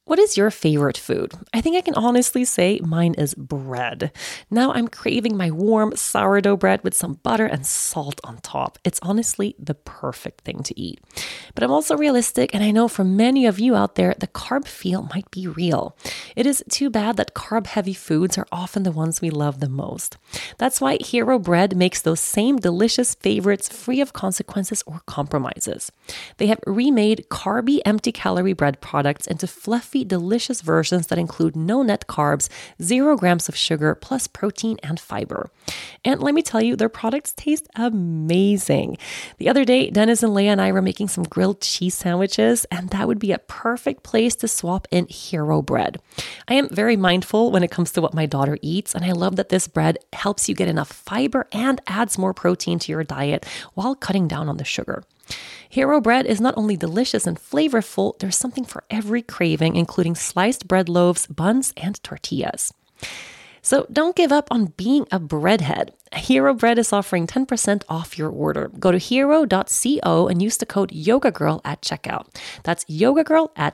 What is your favorite food? I think I can honestly say mine is bread. Now I'm craving my warm sourdough bread with some butter and salt on top. It's honestly the perfect thing to eat. But I'm also realistic, and I know for many of you out there, the carb feel might be real. It is too bad that carb-heavy foods are often the ones we love the most. That's why Hero Bread makes those same delicious favorites free of consequences or compromises. They have remade carby, empty-calorie bread products into fluffy, delicious versions that include no net carbs, 0 grams of sugar, plus protein and fiber. And let me tell you, their products taste amazing. The other day, Dennis and Leah and I were making some grilled cheese sandwiches, and that would be a perfect place to swap in Hero Bread. I am very mindful when it comes to what my daughter eats, and I love that this bread helps you get enough fiber and adds more protein to your diet while cutting down on the sugar. Hero Bread is not only delicious and flavorful, there's something for every craving, including sliced bread loaves, buns, and tortillas. So don't give up on being a breadhead. Hero Bread is offering 10% off your order. Go to hero.co and use the code YogaGirl at checkout. That's YogaGirl at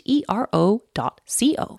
HERO.co.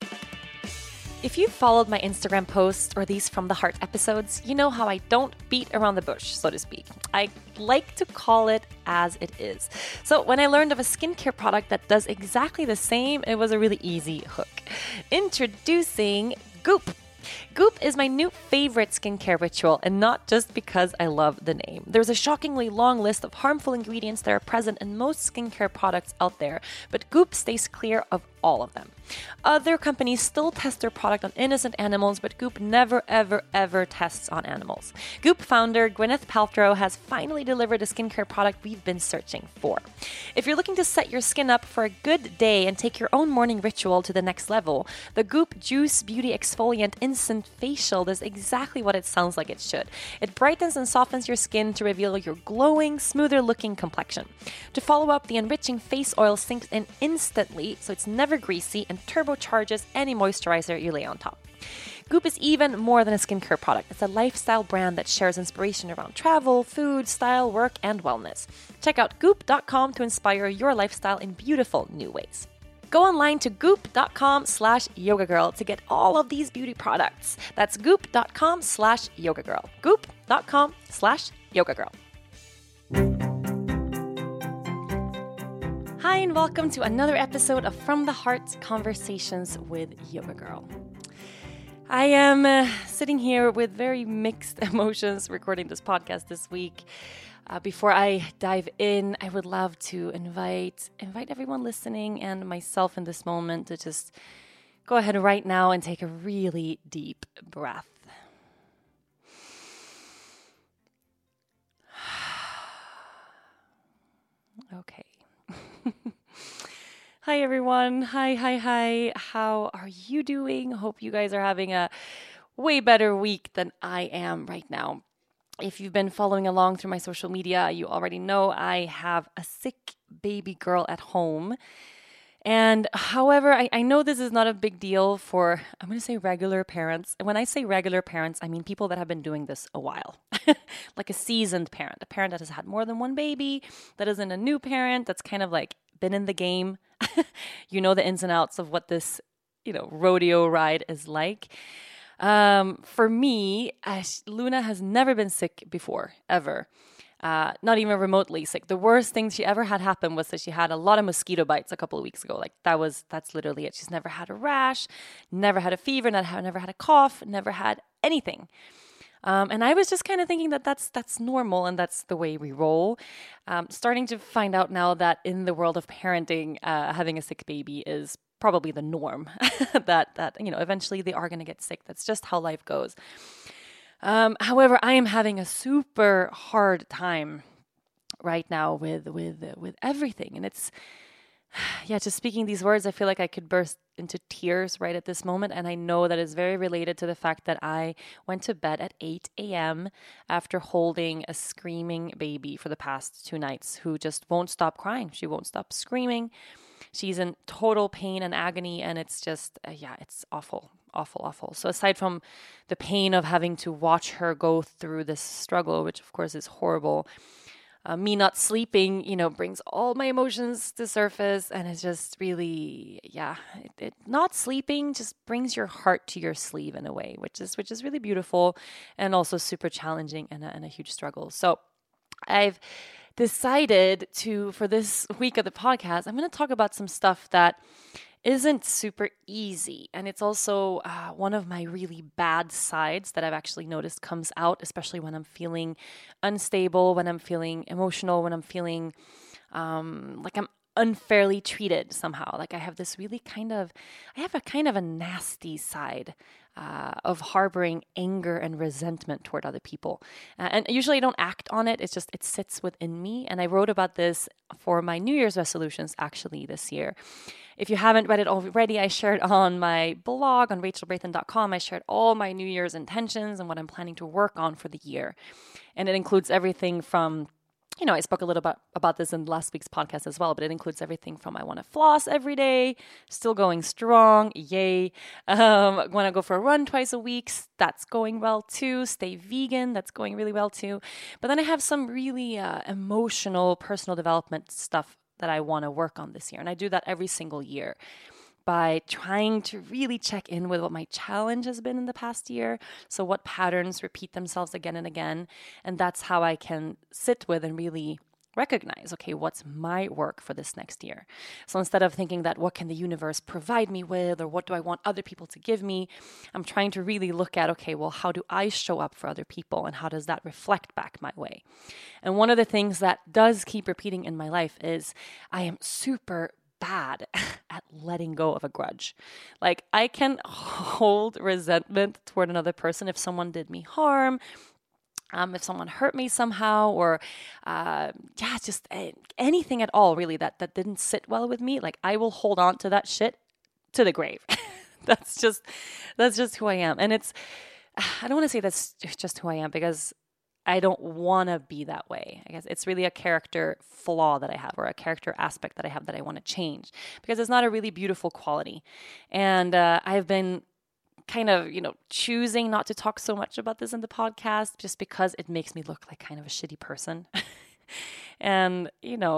If you've followed my Instagram posts or these From the Heart episodes, you know how I don't beat around the bush, so to speak. I like to call it as it is. So when I learned of a skincare product that does exactly the same, it was a really easy hook. Introducing Goop. Goop is my new favorite skincare ritual, and not just because I love the name. There's a shockingly long list of harmful ingredients that are present in most skincare products out there, but Goop stays clear of all of them. Other companies still test their product on innocent animals, but Goop never, ever, ever tests on animals. Goop founder Gwyneth Paltrow has finally delivered a skincare product we've been searching for. If you're looking to set your skin up for a good day and take your own morning ritual to the next level, the Goop Juice Beauty Exfoliant Instant Facial does exactly what it sounds like it should. It brightens and softens your skin to reveal your glowing, smoother looking complexion. To follow up, the enriching face oil sinks in instantly, so it's never greasy, and turbocharges any moisturizer you lay on top. Goop is even more than a skincare product. It's a lifestyle brand that shares inspiration around travel, food, style, work, and wellness. Check out goop.com to inspire your lifestyle in beautiful new ways. Go online to goop.com/yogagirl to get all of these beauty products. That's goop.com/yogagirl. Goop.com/yogagirl. Hi, and welcome to another episode of From the Heart Conversations with Yoga Girl. I am sitting here with very mixed emotions recording this podcast this week. Before I dive in, I would love to invite everyone listening and myself in this moment to just go ahead right now and take a really deep breath. Okay. Hi, everyone. Hi. How are you doing? Hope you guys are having a way better week than I am right now. If you've been following along through my social media, you already know I have a sick baby girl at home. And however, I know this is not a big deal for, I'm going to say regular parents. And when I say regular parents, I mean people that have been doing this a while. Like a seasoned parent, a parent that has had more than one baby, that isn't a new parent, that's kind of like been in the game. You know the ins and outs of what this, rodeo ride is like. For me, Luna has never been sick before, ever. Not even remotely sick. The worst thing she ever had happen was that she had a lot of mosquito bites a couple of weeks ago. Like that's literally it. She's never had a rash, never had a fever, never had a cough, never had anything. And I was just kind of thinking that that's normal and that's the way we roll. Starting to find out now that in the world of parenting, having a sick baby is probably the norm. that eventually they are going to get sick. That's just how life goes. However, I am having a super hard time right now with everything, and it's just speaking these words, I feel like I could burst into tears right at this moment, and I know that it's very related to the fact that I went to bed at 8 a.m. after holding a screaming baby for the past 2 nights who just won't stop crying. She won't stop screaming. She's in total pain and agony, and it's just, it's awful. So aside from the pain of having to watch her go through this struggle, which of course is horrible, me not sleeping, brings all my emotions to surface, and it's just really, not sleeping just brings your heart to your sleeve in a way, which is really beautiful and also super challenging and a huge struggle. So I've decided for this week of the podcast, I'm going to talk about some stuff that isn't super easy. And it's also one of my really bad sides that I've actually noticed comes out, especially when I'm feeling unstable, when I'm feeling emotional, when I'm feeling like I'm unfairly treated somehow. Like I have a kind of a nasty side of harboring anger and resentment toward other people. And usually I don't act on it. It sits within me. And I wrote about this for my New Year's resolutions actually this year. If you haven't read it already, I shared on my blog on rachelbraithen.com. I shared all my New Year's intentions and what I'm planning to work on for the year. And it includes everything from I spoke a little about this in last week's podcast as well, but it includes everything from I want to floss every day, still going strong, yay. Want to go for a run twice a week, that's going well too. Stay vegan, that's going really well too. But then I have some really emotional, personal development stuff that I want to work on this year. And I do that every single year by trying to really check in with what my challenge has been in the past year. So what patterns repeat themselves again and again. And that's how I can sit with and really recognize, okay, what's my work for this next year? So instead of thinking that what can the universe provide me with, or what do I want other people to give me, I'm trying to really look at, okay, well, how do I show up for other people, and how does that reflect back my way? And one of the things that does keep repeating in my life is I am super bad at letting go of a grudge. Like I can hold resentment toward another person if someone did me harm, if someone hurt me somehow, or just anything at all really that didn't sit well with me. Like I will hold on to that shit to the grave. That's just who I am. And I don't want to say that's just who I am, because I don't want to be that way. I guess it's really a character flaw that I have, or a character aspect that I have that I want to change, because it's not a really beautiful quality. And I've been kind of, choosing not to talk so much about this in the podcast, just because it makes me look like kind of a shitty person. And,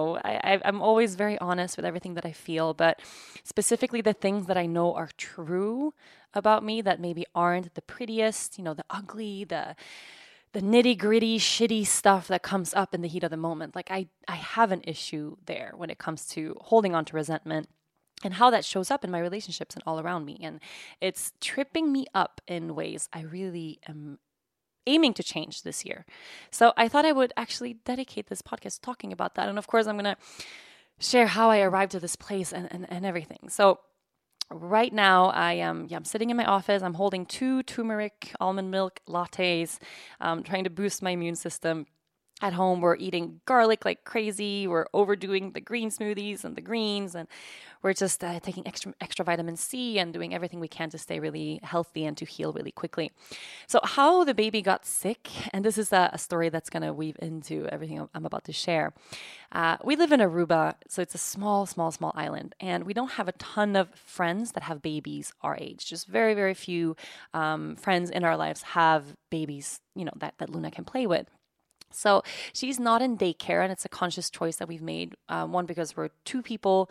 I'm always very honest with everything that I feel, but specifically the things that I know are true about me that maybe aren't the prettiest, the ugly, the nitty gritty, shitty stuff that comes up in the heat of the moment. Like I have an issue there when it comes to holding on to resentment and how that shows up in my relationships and all around me. And it's tripping me up in ways I really am aiming to change this year. So I thought I would actually dedicate this podcast talking about that. And of course, I'm going to share how I arrived to this place and everything. So right now, I'm sitting in my office. I'm holding 2 turmeric almond milk lattes, trying to boost my immune system. At home, we're eating garlic like crazy. We're overdoing the green smoothies and the greens, and we're just taking extra vitamin C and doing everything we can to stay really healthy and to heal really quickly. So how the baby got sick, and this is a story that's going to weave into everything I'm about to share. We live in Aruba, so it's a small island, and we don't have a ton of friends that have babies our age. Just very, very few friends in our lives have babies, that Luna can play with. So she's not in daycare, and it's a conscious choice that we've made. One, because we're 2 people.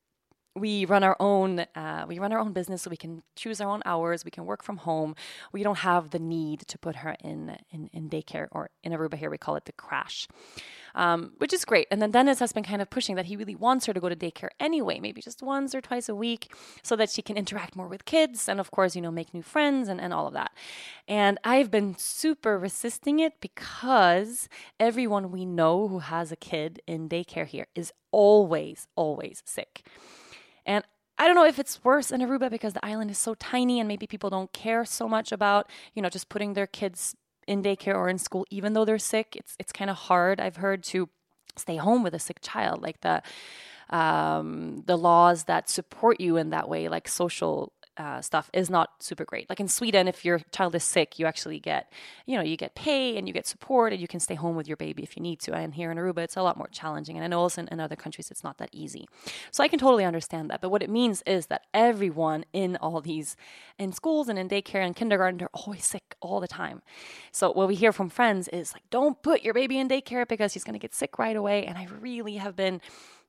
We run our own business, so we can choose our own hours. We can work from home. We don't have the need to put her in daycare, or in Aruba here we call it the crash, which is great. And then Dennis has been kind of pushing that he really wants her to go to daycare anyway, maybe just once or twice a week, so that she can interact more with kids and, of course, make new friends and all of that. And I've been super resisting it, because everyone we know who has a kid in daycare here is always sick. And I don't know if it's worse in Aruba because the island is so tiny, and maybe people don't care so much about, just putting their kids in daycare or in school, even though they're sick. It's kind of hard, I've heard, to stay home with a sick child. Like the laws that support you in that way, like social stuff is not super great. Like in Sweden, if your child is sick, you actually get, you get pay and you get support and you can stay home with your baby if you need to. And here in Aruba, it's a lot more challenging. And I know also in other countries, it's not that easy. So I can totally understand that. But what it means is that everyone in schools and in daycare and kindergarten, they're always sick all the time. So what we hear from friends is like, don't put your baby in daycare because he's going to get sick right away. And I really have been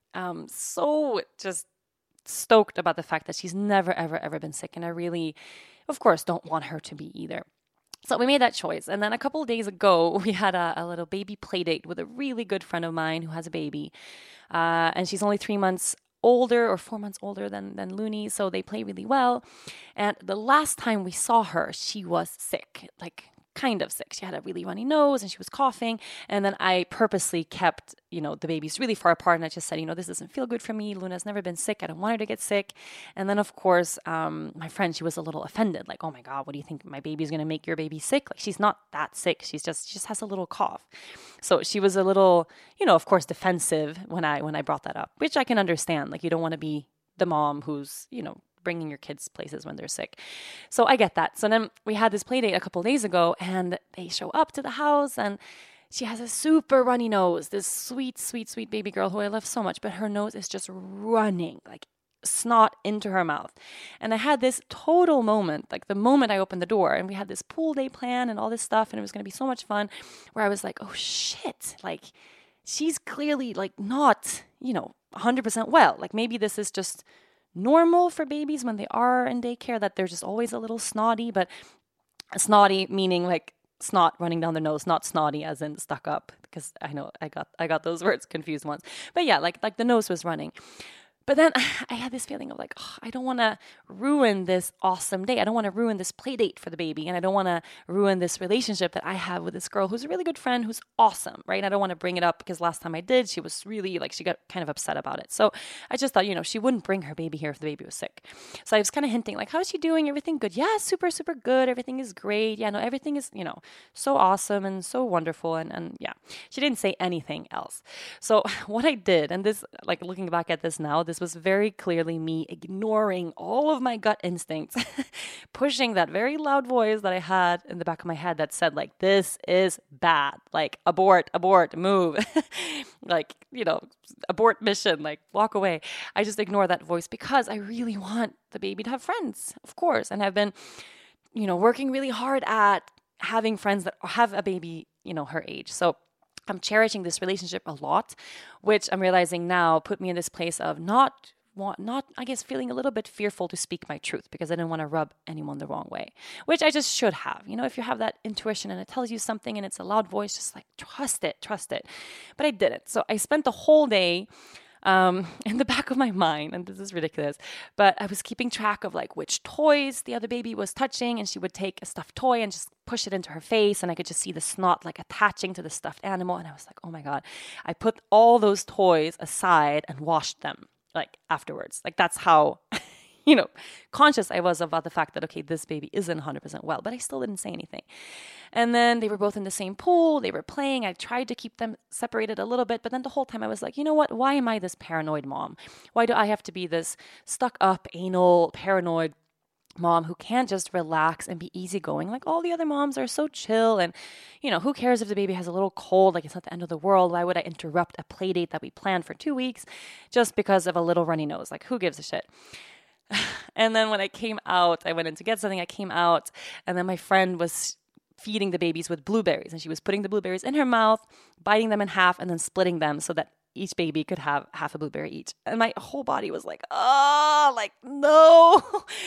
so just stoked about the fact that she's never, ever, ever been sick. And I really, of course, don't want her to be either. So we made that choice. And then a couple of days ago, we had a little baby play date with a really good friend of mine who has a baby. And she's only 3 months older or 4 months older than Looney. So they play really well. And the last time we saw her, she was sick, like kind of sick. She had a really runny nose and she was coughing. And then I purposely kept, the babies really far apart. And I just said, this doesn't feel good for me. Luna's never been sick. I don't want her to get sick. And then, of course, my friend, she was a little offended. Like, oh my God, what do you think? My baby's going to make your baby sick? Like, she's not that sick. She just has a little cough. So she was a little, of course, defensive when I brought that up, which I can understand. Like, you don't want to be the mom who's, bringing your kids places when they're sick. So I get that. So then we had this play date a couple of days ago and they show up to the house and she has a super runny nose, this sweet, sweet, sweet baby girl who I love so much, but her nose is just running like snot into her mouth. And I had this total moment, like the moment I opened the door and we had this pool day plan and all this stuff and it was going to be so much fun where I was like, oh shit, like she's clearly like not, 100% well. Like maybe this is just normal for babies when they are in daycare, that they're just always a little snotty, but snotty meaning like snot running down the nose, not snotty as in stuck up, because I know I got those words confused once. But yeah, like the nose was running. But then I had this feeling of like, oh, I don't want to ruin this awesome day. I don't want to ruin this play date for the baby. And I don't want to ruin this relationship that I have with this girl who's a really good friend, who's awesome, right? And I don't want to bring it up because last time I did, she was really like, she got kind of upset about it. So I just thought, she wouldn't bring her baby here if the baby was sick. So I was kind of hinting like, how is she doing? Everything good? Yeah, super, super good. Everything is great. Yeah, no, everything is, so awesome and so wonderful. And yeah, she didn't say anything else. So what I did, and this, like looking back at this now, this was very clearly me ignoring all of my gut instincts, pushing that very loud voice that I had in the back of my head that said like, this is bad, like abort, move, like, abort mission, like walk away. I just ignore that voice because I really want the baby to have friends, of course. And I've been, working really hard at having friends that have a baby, her age. So I'm cherishing this relationship a lot, which I'm realizing now put me in this place of not, I guess, feeling a little bit fearful to speak my truth because I didn't want to rub anyone the wrong way, which I just should have. If you have that intuition and it tells you something and it's a loud voice, just like trust it. But I didn't. So I spent the whole day in the back of my mind, and this is ridiculous, but I was keeping track of like which toys the other baby was touching, and she would take a stuffed toy and just push it into her face, and I could just see the snot like attaching to the stuffed animal, and I was like, oh my God. I put all those toys aside and washed them like afterwards. Like that's how conscious I was about the fact that, okay, this baby isn't 100% well, but I still didn't say anything. And then they were both in the same pool. They were playing. I tried to keep them separated a little bit, but then the whole time I was like, you know what? Why am I this paranoid mom? Why do I have to be this stuck up, anal, paranoid mom who can't just relax and be easygoing? Like all the other moms are so chill and, who cares if the baby has a little cold? Like it's not the end of the world. Why would I interrupt a play date that we planned for 2 weeks just because of a little runny nose? Like who gives a shit? And then when I came out, I went in to get something. I came out, and then my friend was feeding the babies with blueberries, and she was putting the blueberries in her mouth, biting them in half, and then splitting them so that each baby could have half a blueberry each. And my whole body was like, oh, like, no,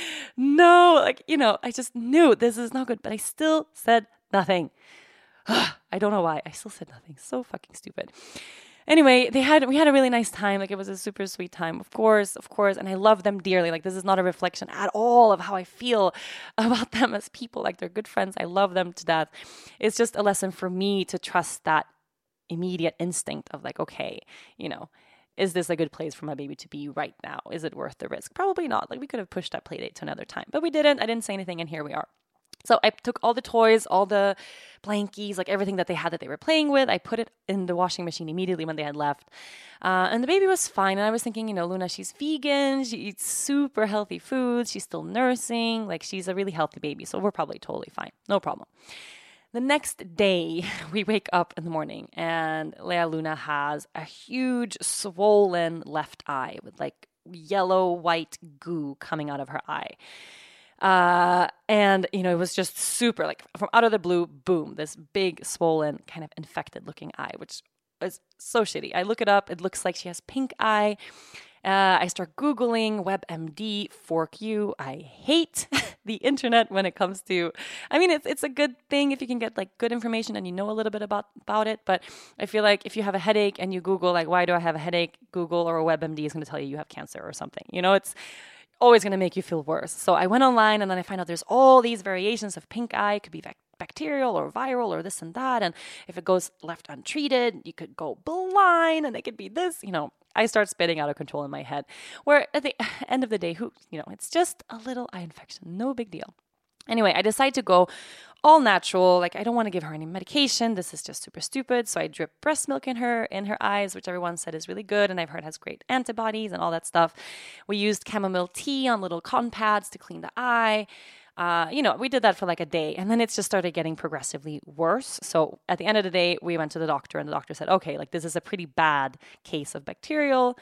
no. Like, I just knew this is not good, but I still said nothing. I don't know why. I still said nothing. So fucking stupid. Anyway, we had a really nice time. Like it was a super sweet time, of course. And I love them dearly. Like this is not a reflection at all of how I feel about them as people. Like they're good friends. I love them to death. It's just a lesson for me to trust that immediate instinct of like, okay, is this a good place for my baby to be right now? Is it worth the risk? Probably not. Like we could have pushed that play date to another time, but we didn't. I didn't say anything, and here we are. So I took all the toys, all the blankies, like everything that they had that they were playing with. I put it in the washing machine immediately when they had left. And the baby was fine. And I was thinking, Luna, she's vegan. She eats super healthy foods. She's still nursing. Like, she's a really healthy baby. So we're probably totally fine. No problem. The next day, we wake up in the morning and Lea Luna has a huge swollen left eye with like yellow white goo coming out of her eye. And it was just super, like, from out of the blue, boom, this big swollen kind of infected looking eye, which is so shitty. I look it up. It looks like she has pink eye. I start Googling WebMD, fork you. I hate the internet when it comes to, it's a good thing if you can get like good information and you know a little bit about it. But I feel like if you have a headache and you Google like, why do I have a headache? Google or WebMD is going to tell you have cancer or something. It's always going to make you feel worse. So I went online and then I find out there's all these variations of pink eye. It could be bacterial or viral or this and that. And if it goes left untreated, you could go blind and it could be this, I start spinning out of control in my head. Where at the end of the day, it's just a little eye infection. No big deal. Anyway, I decide to go all natural. Like, I don't want to give her any medication. This is just super stupid. So I drip breast milk in her eyes, which everyone said is really good. And I've heard has great antibodies and all that stuff. We used chamomile tea on little cotton pads to clean the eye. We did that for like a day, and then it just started getting progressively worse. So at the end of the day, we went to the doctor, and the doctor said, okay, like this is a pretty bad case of bacterial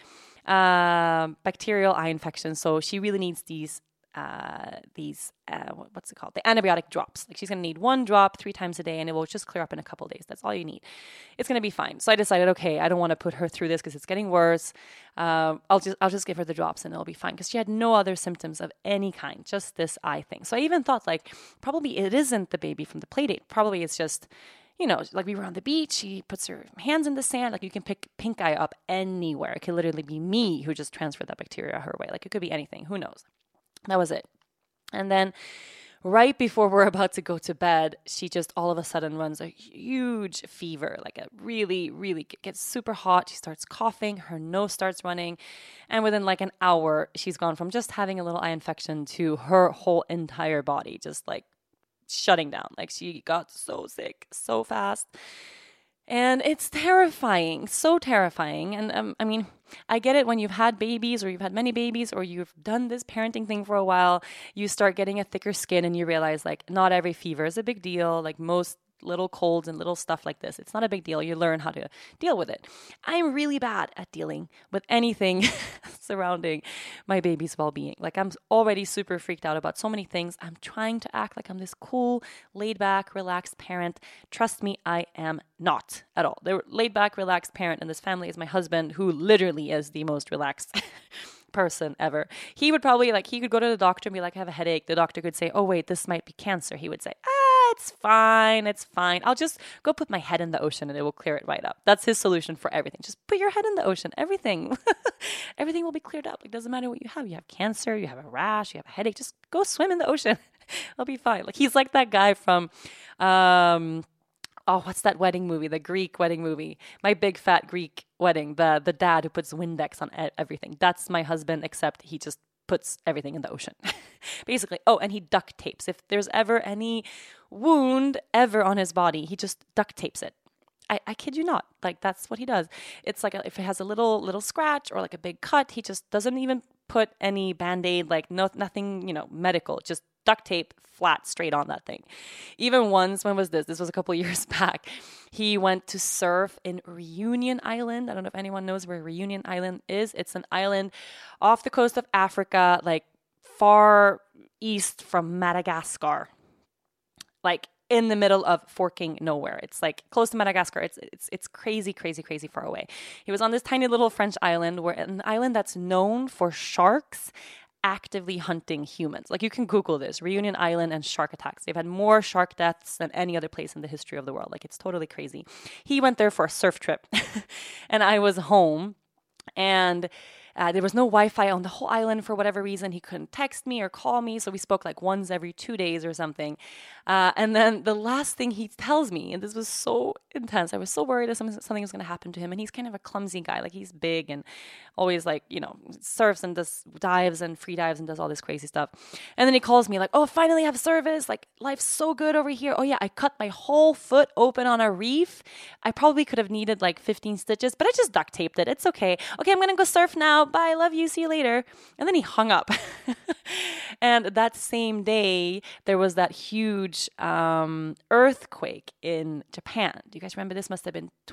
eye infection. So she really needs these what's it called? The antibiotic drops. Like, she's going to need 1 drop 3 times a day, and it will just clear up in a couple of days. That's all you need. It's going to be fine. So I decided, okay, I don't want to put her through this because it's getting worse. I'll just give her the drops and it'll be fine, because she had no other symptoms of any kind, just this eye thing. So I even thought, like, probably it isn't the baby from the play date. Probably it's just, like we were on the beach, she puts her hands in the sand. Like, you can pick pink eye up anywhere. It could literally be me who just transferred that bacteria her way. Like, it could be anything. Who knows? That was it. And then right before we're about to go to bed, she just all of a sudden runs a huge fever, like a really, really gets super hot. She starts coughing, her nose starts running. And within like an hour, she's gone from just having a little eye infection to her whole entire body just like shutting down. Like, she got so sick so fast. And it's terrifying, so terrifying. And I get it when you've had babies or you've had many babies or you've done this parenting thing for a while, you start getting a thicker skin and you realize like not every fever is a big deal. Like, most little colds and little stuff like this, it's not a big deal. You learn how to deal with it. I'm really bad at dealing with anything surrounding my baby's well-being. Like, I'm already super freaked out about so many things. I'm trying to act like I'm this cool, laid-back, relaxed parent. Trust me, I am not at all. The laid-back, relaxed parent in this family is my husband, who literally is the most relaxed person ever. He would probably he could go to the doctor and be like, I have a headache. The doctor could say, oh wait, this might be cancer. He would say, it's fine. I'll just go put my head in the ocean and it will clear it right up. That's his solution for everything. Just put your head in the ocean. Everything will be cleared up. It doesn't matter what you have. You have cancer, you have a rash, you have a headache. Just go swim in the ocean. I'll be fine. Like, he's like that guy from, what's that wedding movie? The Greek wedding movie. My Big Fat Greek Wedding. The dad who puts Windex on everything. That's my husband, except he just puts everything in the ocean. Basically. Oh, and he duct tapes. If there's ever any wound ever on his body, he just duct tapes it. I kid you not. Like, that's what he does. It's like if it has a little scratch or like a big cut, he just doesn't even put any Band-Aid, like nothing, medical. Just duct tape flat straight on that thing. Even once, when was this? This was a couple years back. He went to surf in Reunion Island. I don't know if anyone knows where Reunion Island is. It's an island off the coast of Africa, like far east from Madagascar. Like in the middle of forking nowhere. It's like close to Madagascar. It's crazy, crazy, crazy far away. He was on this tiny little French island, an island that's known for sharks actively hunting humans. Like, you can Google this, Reunion Island and shark attacks. They've had more shark deaths than any other place in the history of the world. Like, it's totally crazy. He went there for a surf trip and I was home, and There was no Wi-Fi on the whole island for whatever reason. He couldn't text me or call me. So we spoke like once every 2 days or something. And then the last thing he tells me, and this was so intense, I was so worried that something was going to happen to him. And he's kind of a clumsy guy. Like he's big and always like, surfs and does dives and free dives and does all this crazy stuff. And then he calls me like, oh, finally have service. Like life's so good over here. Oh yeah, I cut my whole foot open on a reef. I probably could have needed like 15 stitches, but I just duct taped it. It's okay. Okay, I'm going to go surf now. Bye. Love you. See you later. And then he hung up. And that same day, there was that huge earthquake in Japan. Do you guys remember? This must have been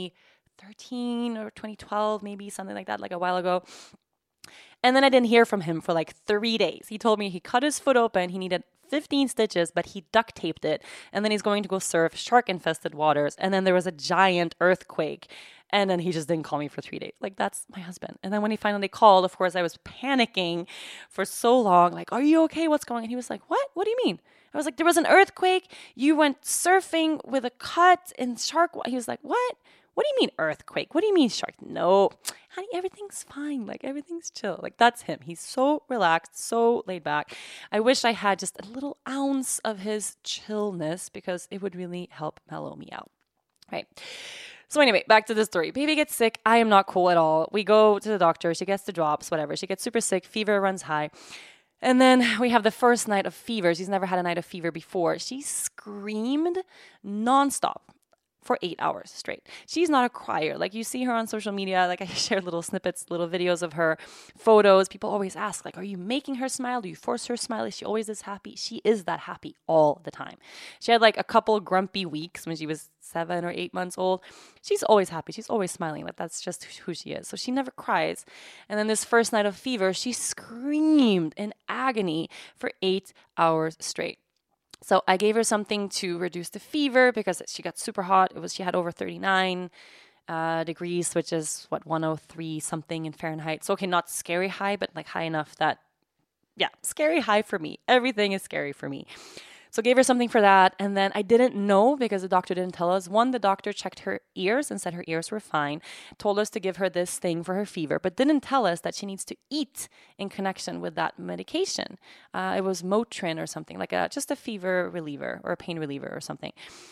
2013 or 2012, maybe something like that, like a while ago. And then I didn't hear from him for like 3 days. He told me he cut his foot open. He needed 15 stitches, but he duct taped it. And then he's going to go surf shark-infested waters. And then there was a giant earthquake. And then he just didn't call me for 3 days. Like, that's my husband. And then when he finally called, of course, I was panicking for so long. Like, are you okay? What's going on? And he was like, what? What do you mean? I was like, there was an earthquake. You went surfing with a cut in shark. He was like, what? What do you mean earthquake? What do you mean shark? No, honey, everything's fine. Like everything's chill. Like that's him. He's so relaxed, so laid back. I wish I had just a little ounce of his chillness because it would really help mellow me out. Right. So anyway, back to the story. Baby gets sick. I am not cool at all. We go to the doctor. She gets the drops, whatever. She gets super sick. Fever runs high. And then we have the first night of fever. She's never had a night of fever before. She screamed nonstop for 8 hours straight. She's not a crier. Like you see her on social media, like I share little snippets, little videos of her, photos. People always ask, like, are you making her smile? Do you force her to smile? Is she always this happy? She is that happy all the time. She had like a couple grumpy weeks when she was 7 or 8 months old. She's always happy. She's always smiling. Like that's just who she is. So she never cries. And then this first night of fever, she screamed in agony for 8 hours straight. So I gave her something to reduce the fever because she got super hot. She had over 39 degrees, which is 103 something in Fahrenheit. So okay, not scary high, but like high enough that, yeah, scary high for me. Everything is scary for me. So gave her something for that. And then I didn't know because the doctor didn't tell us. One, the doctor checked her ears and said her ears were fine. Told us to give her this thing for her fever, but didn't tell us that she needs to eat in connection with that medication. It was Motrin or something, like just a fever reliever or a pain reliever or something.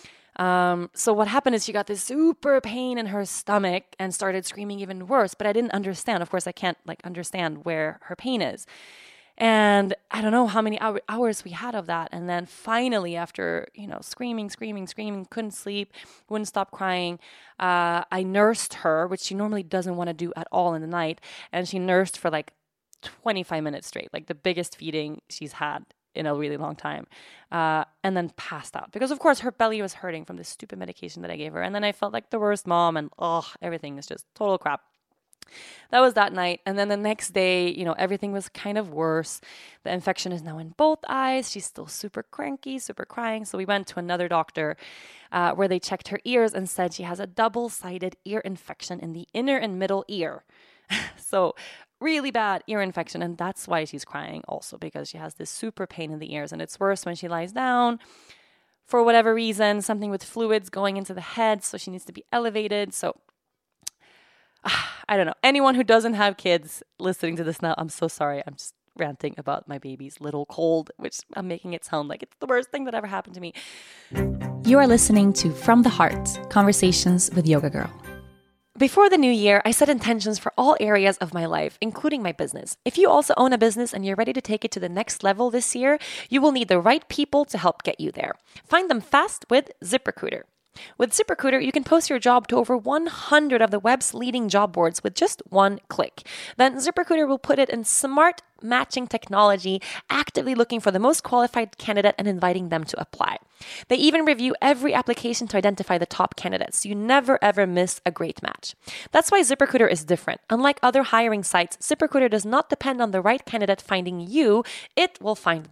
So what happened is she got this super pain in her stomach and started screaming even worse, but I didn't understand. Of course, I can't understand where her pain is. And I don't know how many hours we had of that. And then finally, after, screaming, couldn't sleep, wouldn't stop crying, I nursed her, which she normally doesn't want to do at all in the night. And she nursed for like 25 minutes straight, like the biggest feeding she's had in a really long time, and then passed out. Because, of course, her belly was hurting from this stupid medication that I gave her. And then I felt like the worst mom, and everything is just total crap. That was that night. And then the next day, everything was kind of worse. The infection is now in both eyes. She's still super cranky, super crying. So we went to another doctor where they checked her ears and said she has a double-sided ear infection in the inner and middle ear. So really bad ear infection. And that's why she's crying also, because she has this super pain in the ears. And it's worse when she lies down. For whatever reason, something with fluids going into the head. So she needs to be elevated. So I don't know. Anyone who doesn't have kids listening to this now, I'm so sorry. I'm just ranting about my baby's little cold, which I'm making it sound like it's the worst thing that ever happened to me. You are listening to From the Heart, Conversations with Yoga Girl. Before the new year, I set intentions for all areas of my life, including my business. If you also own a business and you're ready to take it to the next level this year, you will need the right people to help get you there. Find them fast with ZipRecruiter. With ZipRecruiter, you can post your job to over 100 of the web's leading job boards with just one click. Then ZipRecruiter will put it in smart matching technology, actively looking for the most qualified candidate and inviting them to apply. They even review every application to identify the top candidates, so you never ever miss a great match. That's why ZipRecruiter is different. Unlike other hiring sites, ZipRecruiter does not depend on the right candidate finding you, it will find them.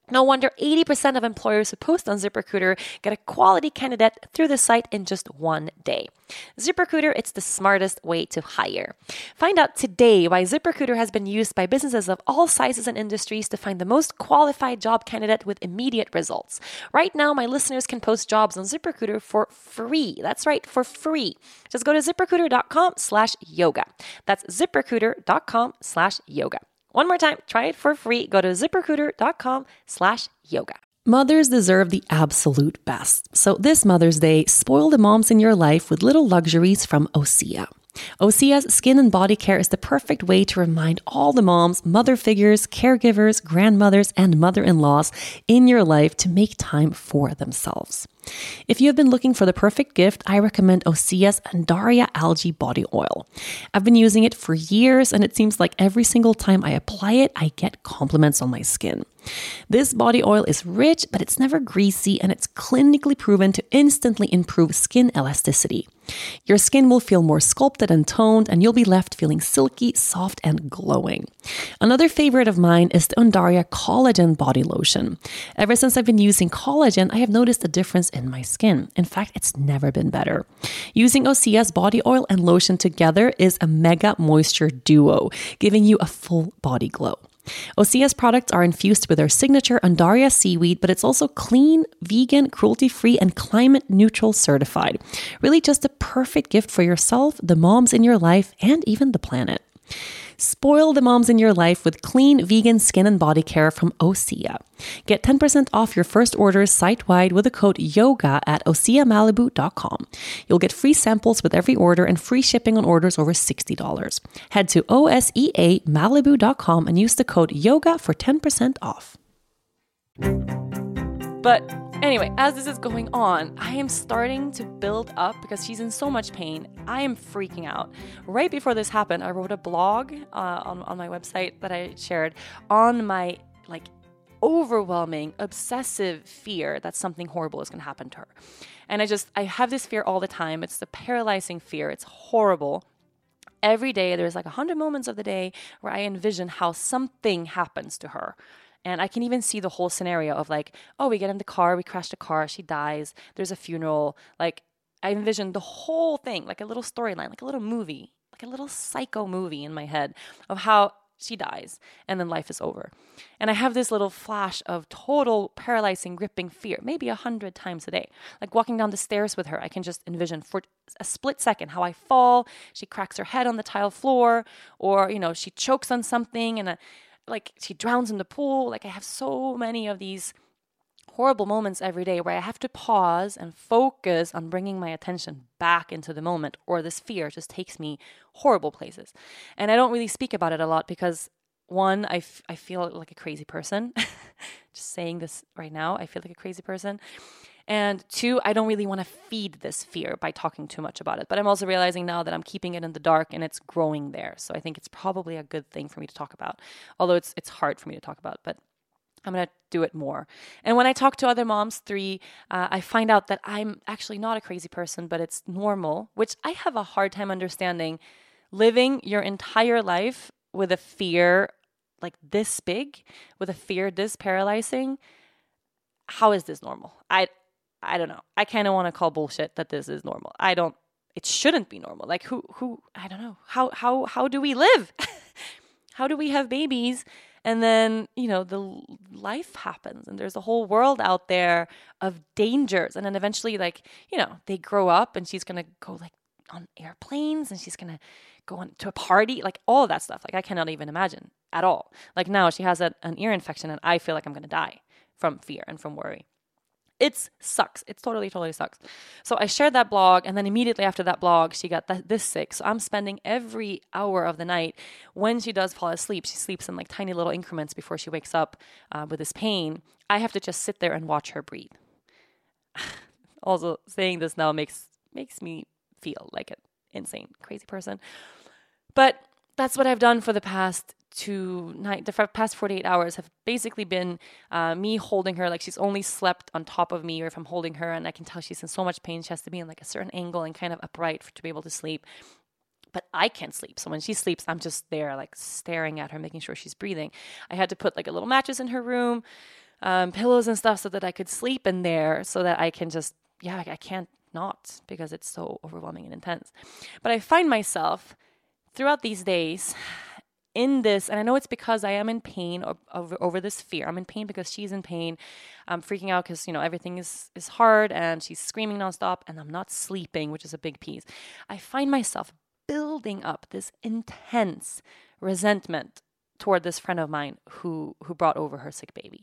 No wonder 80% of employers who post on ZipRecruiter get a quality candidate through the site in just one day. ZipRecruiter, it's the smartest way to hire. Find out today why ZipRecruiter has been used by businesses of all sizes and industries to find the most qualified job candidate with immediate results. Right now, my listeners can post jobs on ZipRecruiter for free. That's right, for free. Just go to ziprecruiter.com/yoga. That's ziprecruiter.com/yoga. One more time, try it for free. Go to ziprecruiter.com/yoga. Mothers deserve the absolute best. So this Mother's Day, spoil the moms in your life with little luxuries from Osea. Osea's skin and body care is the perfect way to remind all the moms, mother figures, caregivers, grandmothers, and mother-in-laws in your life to make time for themselves. If you have been looking for the perfect gift, I recommend Osea's Undaria Algae Body Oil. I've been using it for years, and it seems like every single time I apply it, I get compliments on my skin. This body oil is rich, but it's never greasy, and it's clinically proven to instantly improve skin elasticity. Your skin will feel more sculpted and toned, and you'll be left feeling silky, soft, and glowing. Another favorite of mine is the Undaria Collagen Body Lotion. Ever since I've been using collagen, I have noticed a difference in my skin. In fact, it's never been better. Using Osea's body oil and lotion together is a mega moisture duo, giving you a full body glow. Osea's products are infused with their signature Undaria seaweed, but it's also clean, vegan, cruelty-free, and climate-neutral certified. Really just a perfect gift for yourself, the moms in your life, and even the planet. Spoil the moms in your life with clean, vegan skin and body care from Osea. Get 10% off your first orders site-wide with the code YOGA at OseaMalibu.com. You'll get free samples with every order and free shipping on orders over $60. Head to OSEAMalibu.com and use the code YOGA for 10% off. But anyway, as this is going on, I am starting to build up because she's in so much pain. I am freaking out. Right before this happened, I wrote a blog on my website that I shared on my overwhelming, obsessive fear that something horrible is going to happen to her. And I have this fear all the time. It's the paralyzing fear. It's horrible. Every day, there's 100 moments of the day where I envision how something happens to her. And I can even see the whole scenario of we get in the car, we crash the car, she dies, there's a funeral. I envision the whole thing, like a little storyline, like a little movie, like a little psycho movie in my head of how she dies and then life is over. And I have this little flash of total paralyzing, gripping fear, maybe 100 times a day. Like walking down the stairs with her, I can just envision for a split second how I fall, she cracks her head on the tile floor, or, she chokes on something and she drowns in the pool. I have so many of these horrible moments every day where I have to pause and focus on bringing my attention back into the moment, or this fear just takes me horrible places. And I don't really speak about it a lot because, one, I feel like a crazy person. Just saying this right now, I feel like a crazy person. And two, I don't really want to feed this fear by talking too much about it. But I'm also realizing now that I'm keeping it in the dark and it's growing there. So I think it's probably a good thing for me to talk about. Although it's hard for me to talk about, but I'm going to do it more. And when I talk to other moms, I find out that I'm actually not a crazy person, but it's normal, which I have a hard time understanding. Living your entire life with a fear this big, with a fear this paralyzing, how is this normal? I don't know. I kind of want to call bullshit that this is normal. It shouldn't be normal. I don't know. How do we live? How do we have babies? And then, the life happens and there's a whole world out there of dangers. And then eventually, they grow up and she's going to go on airplanes and she's going to go on to a party, all of that stuff. I cannot even imagine at all. Now she has an ear infection and I feel like I'm going to die from fear and from worry. It sucks. It totally, totally sucks. So I shared that blog, and then immediately after that blog, she got this sick. So I'm spending every hour of the night when she does fall asleep. She sleeps in tiny little increments before she wakes up with this pain. I have to just sit there and watch her breathe. Also, saying this now makes me feel like an insane, crazy person. But that's what I've done for the past 48 hours have basically been me holding her she's only slept on top of me, or if I'm holding her and I can tell she's in so much pain, she has to be in a certain angle and kind of upright to be able to sleep. But I can't sleep. So when she sleeps, I'm just there staring at her, making sure she's breathing. I had to put a little mattress in her room. pillows and stuff so that I could sleep in there so that I can just, yeah, I can't not because it's so overwhelming and intense. But I find myself throughout these days in this, and I know it's because I am in pain over this fear. I'm in pain because she's in pain. I'm freaking out because, everything is hard and she's screaming nonstop and I'm not sleeping, which is a big piece. I find myself building up this intense resentment toward this friend of mine who brought over her sick baby.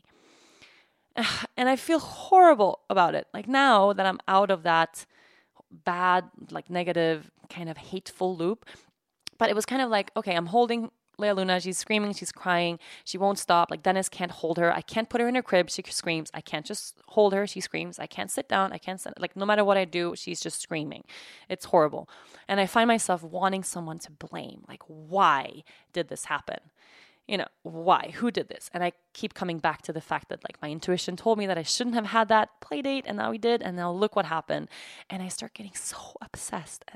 And I feel horrible about it. Like now that I'm out of that bad, like negative, kind of hateful loop. But it was kind of like, okay, I'm holding Lea Luna. She's screaming. She's crying. She won't stop. Like Dennis can't hold her. I can't put her in her crib. She screams. I can't just hold her. She screams. I can't sit down. I can't sit. Like no matter what I do, she's just screaming. It's horrible. And I find myself wanting someone to blame. Like, why did this happen? Why? Who did this? And I keep coming back to the fact that like my intuition told me that I shouldn't have had that play date, and now we did, and now look what happened. And I start getting so upset,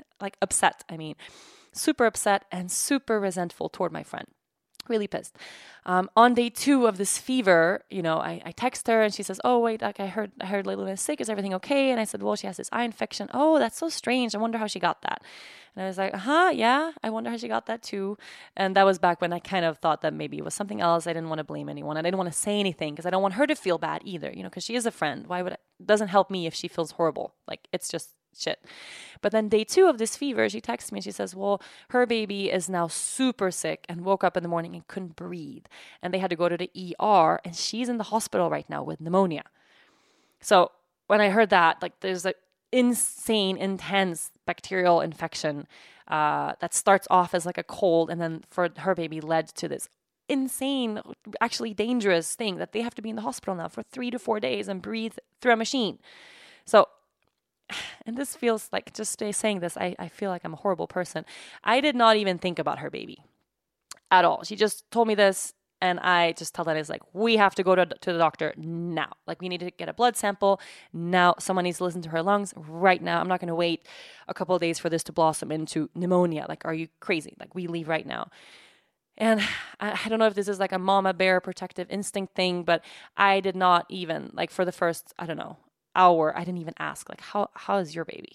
super upset and super resentful toward my friend. Really pissed. On day 2 of this fever, I text her and she says, "Oh wait, like I heard Lea Luna is sick. Is everything okay?" And I said, "Well, she has this eye infection." "Oh, that's so strange. I wonder how she got that." And I was like, yeah, I wonder how she got that too. And that was back when I kind of thought that maybe it was something else. I didn't want to blame anyone. I didn't want to say anything because I don't want her to feel bad either, because she is a friend. It doesn't help me if she feels horrible. Like it's just shit. But then day 2 of this fever, she texts me and she says, well, her baby is now super sick and woke up in the morning and couldn't breathe. And they had to go to the ER and she's in the hospital right now with pneumonia. So when I heard that, like there's an insane, intense bacterial infection that starts off as like a cold and then for her baby led to this insane, actually dangerous thing that they have to be in the hospital now for 3 to 4 days and breathe through a machine. So, and this feels like, just saying this, I feel like I'm a horrible person. I did not even think about her baby at all. She just told me this, and I just tell Dennis, like, we have to go to the doctor now. Like, we need to get a blood sample now. Someone needs to listen to her lungs right now. I'm not going to wait a couple of days for this to blossom into pneumonia. Like, are you crazy? Like, we leave right now. And I don't know if this is like a mama bear protective instinct thing, but I did not even, like, for the first, hour, I didn't even ask, like, how is your baby?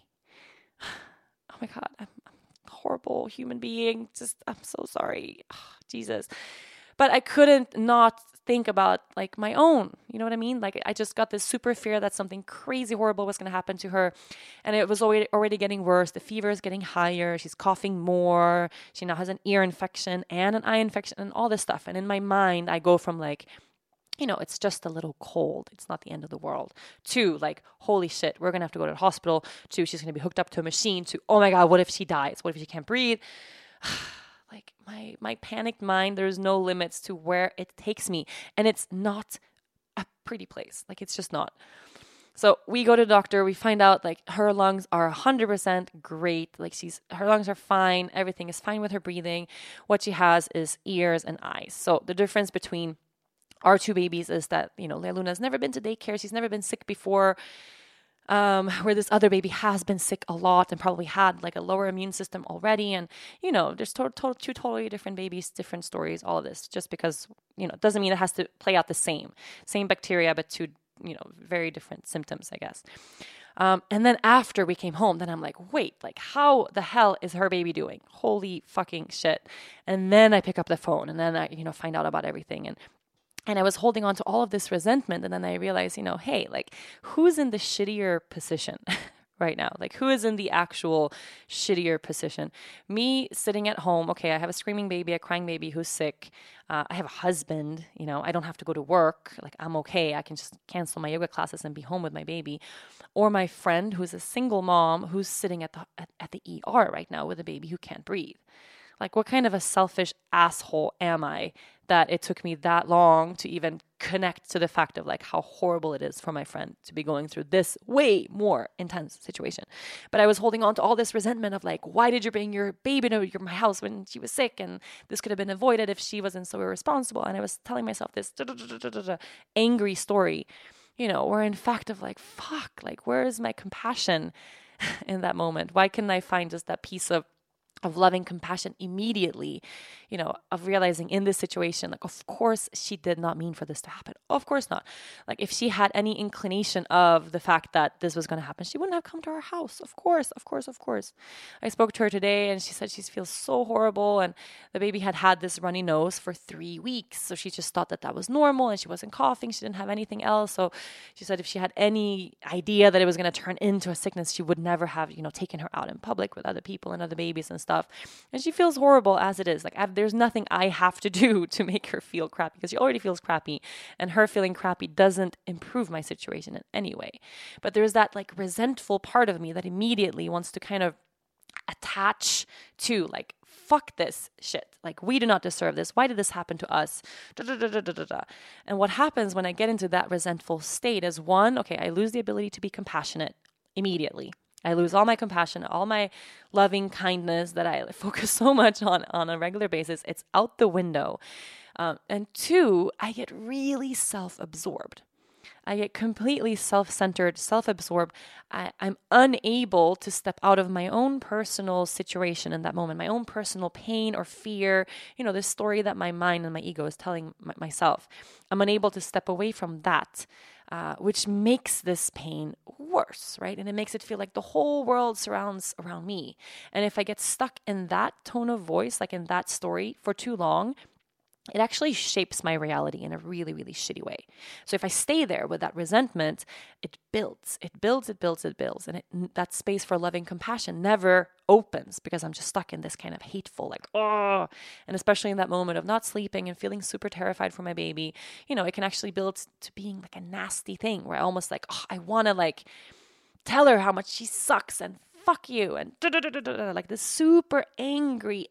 Oh my God, I'm a horrible human being. I'm so sorry. Jesus. But I couldn't not think about like my own, you know what I mean? Like I just got this super fear that something crazy horrible was going to happen to her. And it was already getting worse. The fever is getting higher. She's coughing more. She now has an ear infection and an eye infection and all this stuff. And in my mind, I go from like, it's just a little cold. It's not the end of the world. To like, holy shit, we're going to have to go to the hospital. To she's going to be hooked up to a machine. To, oh my God, what if she dies? What if she can't breathe? Like my panicked mind, there's no limits to where it takes me. And it's not a pretty place. Like it's just not. So we go to the doctor, we find out like her lungs are 100% great. Like her lungs are fine. Everything is fine with her breathing. What she has is ears and eyes. So the difference between our 2 babies is that, Lea Luna has never been to daycare. She's never been sick before. Where this other baby has been sick a lot and probably had like a lower immune system already. And, there's 2 totally different babies, different stories, all of this, just because, it doesn't mean it has to play out the same bacteria, but 2, very different symptoms, I guess. And then after we came home, then I'm like, wait, like how the hell is her baby doing? Holy fucking shit. And then I pick up the phone and then I, find out about everything. And I was holding on to all of this resentment. And then I realized, hey, like who's in the shittier position right now? Like who is in the actual shittier position? Me sitting at home. Okay, I have a screaming baby, a crying baby who's sick. I have a husband, I don't have to go to work. Like I'm okay. I can just cancel my yoga classes and be home with my baby. Or my friend who's a single mom who's sitting at the ER right now with a baby who can't breathe. Like, what kind of a selfish asshole am I that it took me that long to even connect to the fact of like how horrible it is for my friend to be going through this way more intense situation. But I was holding on to all this resentment of like, why did you bring your baby to my house when she was sick? And this could have been avoided if she wasn't so irresponsible. And I was telling myself this angry story, where in fact of like, fuck, like, where is my compassion in that moment? Why couldn't I find just that piece of of loving compassion immediately, of realizing in this situation, like, of course, she did not mean for this to happen. Of course not. Like, if she had any inclination of the fact that this was going to happen, she wouldn't have come to our house. Of course, of course, of course. I spoke to her today and she said she feels so horrible. And the baby had this runny nose for 3 weeks. So she just thought that was normal and she wasn't coughing. She didn't have anything else. So she said if she had any idea that it was going to turn into a sickness, she would never have, taken her out in public with other people and other babies and stuff. And she feels horrible as it is. Like, there's nothing I have to do to make her feel crappy, because she already feels crappy, and her feeling crappy doesn't improve my situation in any way. But there's that like resentful part of me that immediately wants to kind of attach to, like, fuck this shit. Like, we do not deserve this. Why did this happen to us? And what happens when I get into that resentful state is, one, okay, I lose the ability to be compassionate immediately. I lose all my compassion, all my loving kindness that I focus so much on a regular basis. It's out the window. And two, I get really self-absorbed. I get completely self-centered, self-absorbed. I'm unable to step out of my own personal situation in that moment, my own personal pain or fear, this story that my mind and my ego is telling myself. I'm unable to step away from that, which makes this pain worse, right? And it makes it feel like the whole world surrounds around me. And if I get stuck in that tone of voice, like in that story for too long, it actually shapes my reality in a really, really shitty way. So if I stay there with that resentment, it builds. And that space for loving compassion never opens, because I'm just stuck in this kind of hateful, like, oh. And especially in that moment of not sleeping and feeling super terrified for my baby, it can actually build to being like a nasty thing where I almost like, oh, I want to like tell her how much she sucks and fuck you. And like this super angry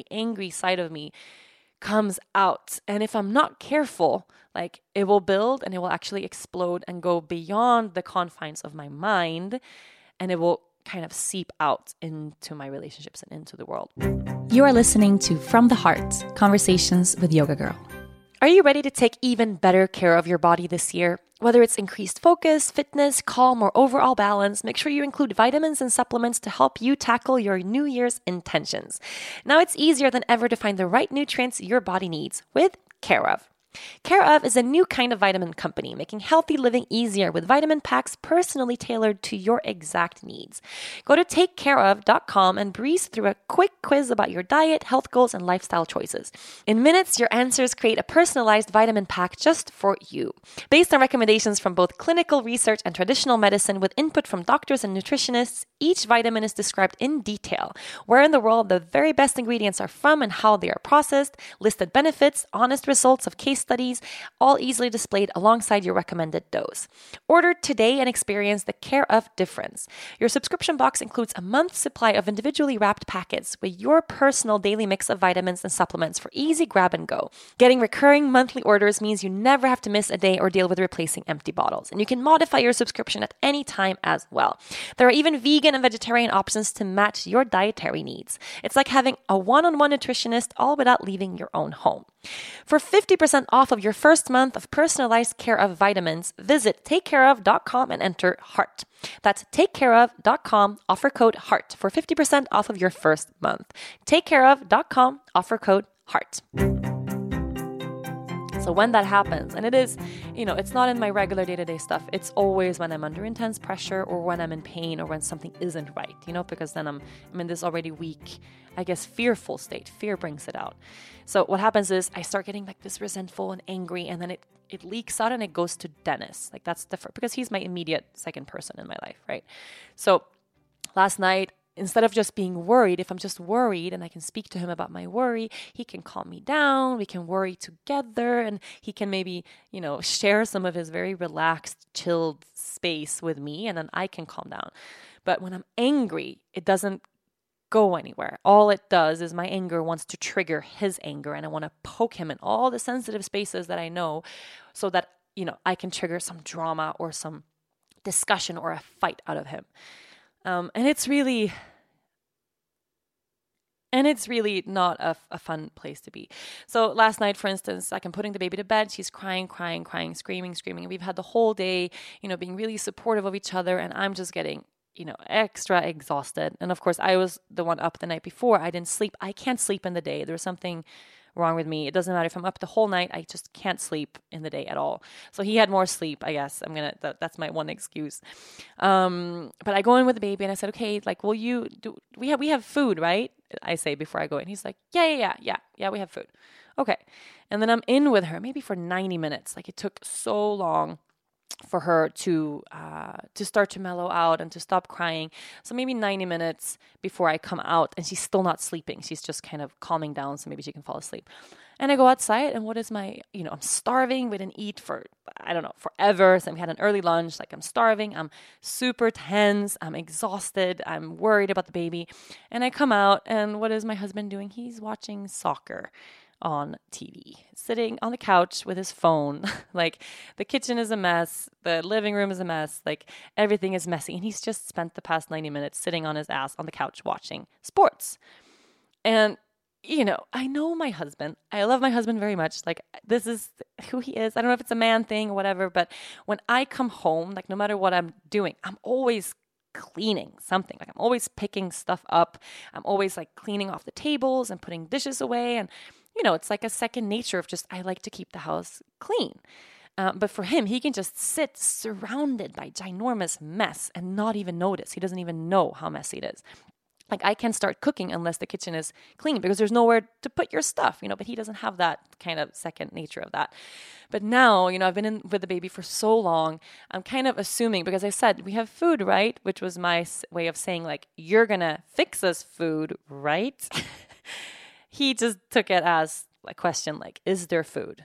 side of me comes out. And if I'm not careful, like, it will build and it will actually explode and go beyond the confines of my mind, and it will kind of seep out into my relationships and into the world. You are listening to From the Heart, Conversations with Yoga Girl. Are you ready to take even better care of your body this year? Whether it's increased focus, fitness, calm, or overall balance, make sure you include vitamins and supplements to help you tackle your New Year's intentions. Now it's easier than ever to find the right nutrients your body needs with Care of. Care of is a new kind of vitamin company making healthy living easier with vitamin packs personally tailored to your exact needs. Go to takecareof.com and breeze through a quick quiz about your diet, health goals, and lifestyle choices. In minutes, your answers create a personalized vitamin pack just for you. Based on recommendations from both clinical research and traditional medicine with input from doctors and nutritionists, each vitamin is described in detail, where in the world the very best ingredients are from and how they are processed, listed benefits, honest results of case studies, all easily displayed alongside your recommended dose. Order today and experience the Care of difference. Your subscription box includes a month's supply of individually wrapped packets with your personal daily mix of vitamins and supplements for easy grab and go. Getting recurring monthly orders means you never have to miss a day or deal with replacing empty bottles. And you can modify your subscription at any time as well. There are even vegan and vegetarian options to match your dietary needs. It's like having a one-on-one nutritionist, all without leaving your own home. For 50% off of your first month of personalized Care of vitamins, visit takecareof.com and enter HEART. That's takecareof.com, offer code HEART for 50% off of your first month. Takecareof.com, offer code HEART. So when that happens, and it is, it's not in my regular day-to-day stuff. It's always when I'm under intense pressure or when I'm in pain or when something isn't right, because then I'm in this already weak, I guess, fearful state. Fear brings it out. So what happens is I start getting like this resentful and angry, and then it leaks out and it goes to Dennis. Like that's the first, because he's my immediate second person in my life, right? So last night, instead of just being worried, if I'm just worried and I can speak to him about my worry, he can calm me down, we can worry together, and he can maybe, share some of his very relaxed, chilled space with me, and then I can calm down. But when I'm angry, it doesn't go anywhere. All it does is my anger wants to trigger his anger, and I want to poke him in all the sensitive spaces that I know so that, I can trigger some drama or some discussion or a fight out of him. And it's really not a fun place to be. So last night, for instance, like I'm putting the baby to bed. She's crying, screaming. We've had the whole day, being really supportive of each other. And I'm just getting extra exhausted. And of course, I was the one up the night before. I didn't sleep. I can't sleep in the day. There was something wrong with me. It doesn't matter if I'm up the whole night. I just can't sleep in the day at all. So he had more sleep, I guess. That's my one excuse. But I go in with the baby and I said, okay, like, will you do, we have food, right? I say before I go in. He's like, yeah, we have food. Okay. And then I'm in with her maybe for 90 minutes. Like, it took so long for her to start to mellow out and to stop crying. So maybe 90 minutes before I come out, and she's still not sleeping. She's just kind of calming down, so maybe she can fall asleep. And I go outside, and what is I'm starving. We didn't eat for, I don't know, forever. So we had an early lunch. Like, I'm starving. I'm super tense. I'm exhausted. I'm worried about the baby. And I come out, and what is my husband doing? He's watching soccer on TV, sitting on the couch with his phone. Like, the kitchen is a mess, the living room is a mess, like, everything is messy, and he's just spent the past 90 minutes sitting on his ass on the couch watching sports. And I know my husband. I love my husband very much. Like, this is who he is. I don't know if it's a man thing or whatever, but when I come home, like, no matter what I'm doing, I'm always cleaning something. Like, I'm always picking stuff up. I'm always, like, cleaning off the tables and putting dishes away. And it's like a second nature of just, I like to keep the house clean. But for him, he can just sit surrounded by ginormous mess and not even notice. He doesn't even know how messy it is. Like, I can't start cooking unless the kitchen is clean because there's nowhere to put your stuff, but he doesn't have that kind of second nature of that. But now, I've been in with the baby for so long, I'm kind of assuming, because I said, we have food, right? Which was my way of saying, like, you're going to fix us food, right? He just took it as a question, like, is there food?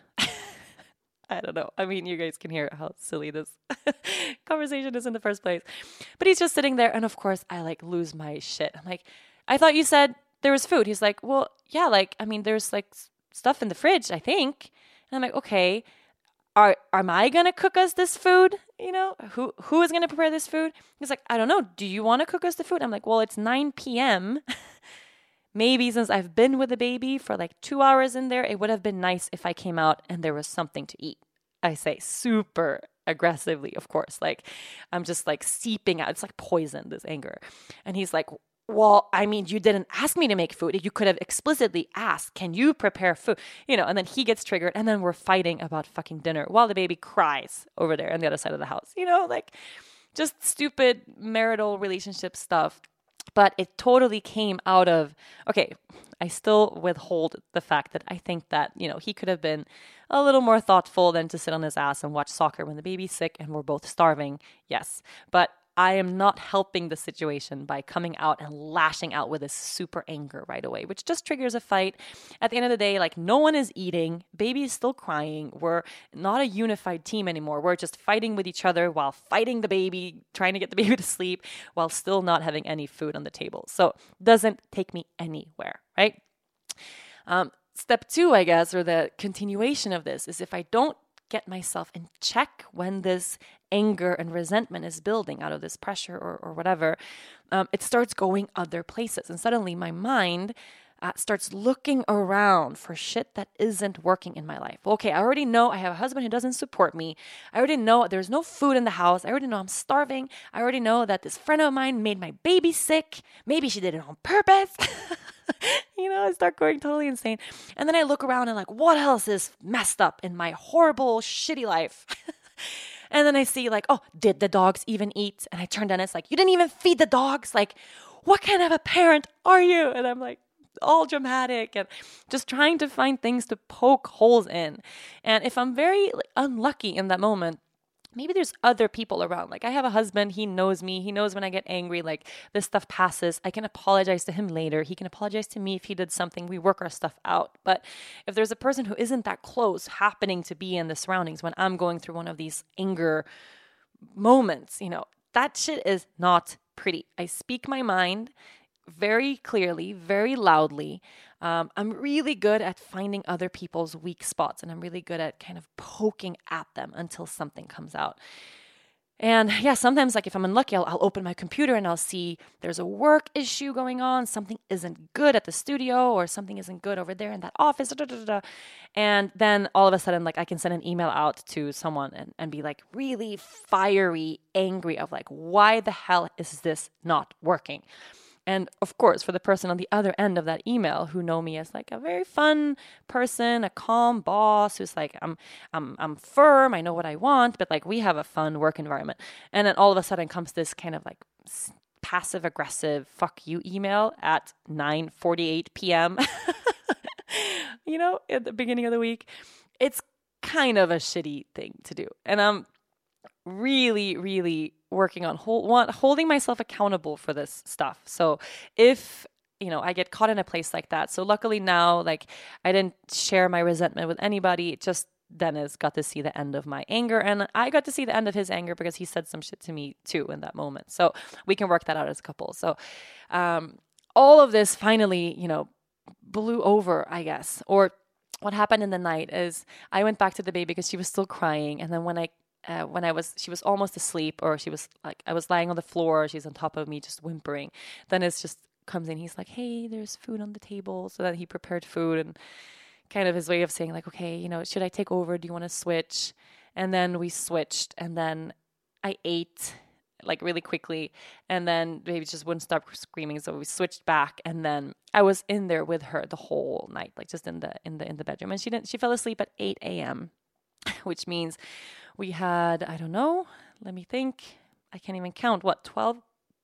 I don't know. I mean, you guys can hear how silly this conversation is in the first place. But he's just sitting there, and of course, I, like, lose my shit. I'm like, I thought you said there was food. He's like, well, yeah, like, I mean, there's, like, stuff in the fridge, I think. And I'm like, okay, am I going to cook us this food? Who is going to prepare this food? He's like, I don't know. Do you want to cook us the food? I'm like, well, it's 9 p.m., Maybe since I've been with the baby for like 2 hours in there, it would have been nice if I came out and there was something to eat. I say super aggressively, of course. Like, I'm just like seeping out. It's like poison, this anger. And he's like, well, I mean, you didn't ask me to make food. You could have explicitly asked, can you prepare food? And then he gets triggered, and then we're fighting about fucking dinner while the baby cries over there on the other side of the house. Like, just stupid marital relationship stuff. But it totally came out of, okay, I still withhold the fact that I think that, he could have been a little more thoughtful than to sit on his ass and watch soccer when the baby's sick and we're both starving. Yes. But I am not helping the situation by coming out and lashing out with this super anger right away, which just triggers a fight. At the end of the day, like, no one is eating. Baby is still crying. We're not a unified team anymore. We're just fighting with each other while fighting the baby, trying to get the baby to sleep while still not having any food on the table. So it doesn't take me anywhere, right? Step 2, I guess, or the continuation of this, is if I don't get myself in check when this anger and resentment is building out of this pressure or whatever, it starts going other places. And suddenly my mind starts looking around for shit that isn't working in my life. Okay, I already know I have a husband who doesn't support me. I already know there's no food in the house. I already know I'm starving. I already know that this friend of mine made my baby sick. Maybe she did it on purpose. I start going totally insane. And then I look around and like, what else is messed up in my horrible, shitty life? And then I see like, oh, did the dogs even eat? And I turned on, it's like, you didn't even feed the dogs. Like, what kind of a parent are you? And I'm like, all dramatic and just trying to find things to poke holes in. And if I'm very unlucky in that moment, maybe there's other people around. Like, I have a husband, he knows me, he knows when I get angry, like, this stuff passes. I can apologize to him later. He can apologize to me if he did something. We work our stuff out. But if there's a person who isn't that close happening to be in the surroundings when I'm going through one of these anger moments, that shit is not pretty. I speak my mind very clearly, very loudly. I'm really good at finding other people's weak spots, and I'm really good at kind of poking at them until something comes out. And yeah, sometimes like if I'm unlucky, I'll open my computer and I'll see there's a work issue going on. Something isn't good at the studio or something isn't good over there in that office. Da, da, da, da. And then all of a sudden, like I can send an email out to someone and be like really fiery, angry of like, why the hell is this not working? And of course, for the person on the other end of that email who know me as like a very fun person, a calm boss who's like, I'm firm, I know what I want, but like we have a fun work environment. And then all of a sudden comes this kind of like passive aggressive fuck you email at 9:48 p.m. At the beginning of the week. It's kind of a shitty thing to do. And I'm really, really working on holding myself accountable for this stuff. So if I get caught in a place like that. So luckily now, like I didn't share my resentment with anybody. Just Dennis got to see the end of my anger, and I got to see the end of his anger because he said some shit to me too in that moment. So we can work that out as a couple. So all of this finally, blew over, I guess. Or what happened in the night is I went back to the baby because she was still crying, and then she was almost asleep, or she was like, I was lying on the floor, she's on top of me just whimpering. Then it just comes in, he's like, hey, there's food on the table. So then he prepared food, and kind of his way of saying like, okay, should I take over? Do you want to switch? And then we switched, and then I ate like really quickly, and then baby just wouldn't stop screaming. So we switched back, and then I was in there with her the whole night, like just in the bedroom. And she fell asleep at 8 a.m., which means we had, I don't know, let me think. I can't even count. 12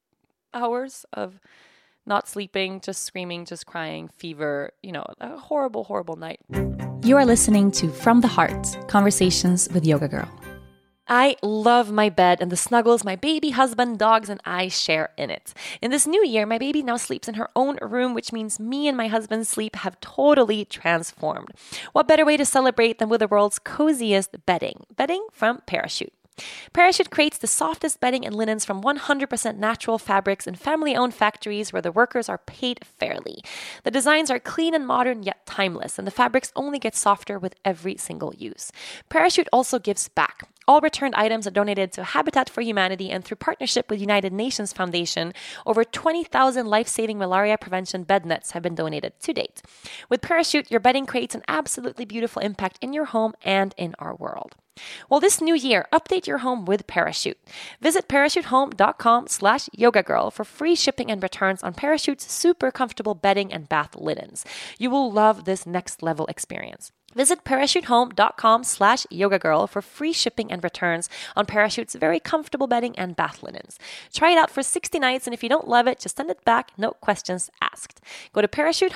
hours of not sleeping, just screaming, just crying, fever, a horrible, horrible night. You are listening to From the Heart, Conversations with Yoga Girl. I love my bed and the snuggles my baby, husband, dogs, and I share in it. In this new year, my baby now sleeps in her own room, which means me and my husband's sleep have totally transformed. What better way to celebrate than with the world's coziest bedding? Bedding from Parachute. Parachute creates the softest bedding and linens from 100% natural fabrics in family-owned factories where the workers are paid fairly. The designs are clean and modern yet timeless, and the fabrics only get softer with every single use. Parachute also gives back. All returned items are donated to Habitat for Humanity, and through partnership with United Nations Foundation, over 20,000 life-saving malaria prevention bed nets have been donated to date. With Parachute, your bedding creates an absolutely beautiful impact in your home and in our world. Well, this new year, update your home with Parachute. Visit parachutehome.com/yogagirl for free shipping and returns on Parachute's super comfortable bedding and bath linens. You will love this next level experience. Visit parachutehome.com/yogagirl for free shipping and returns on Parachute's very comfortable bedding and bath linens. Try it out for 60 nights, and if you don't love it, just send it back, no questions asked. Go to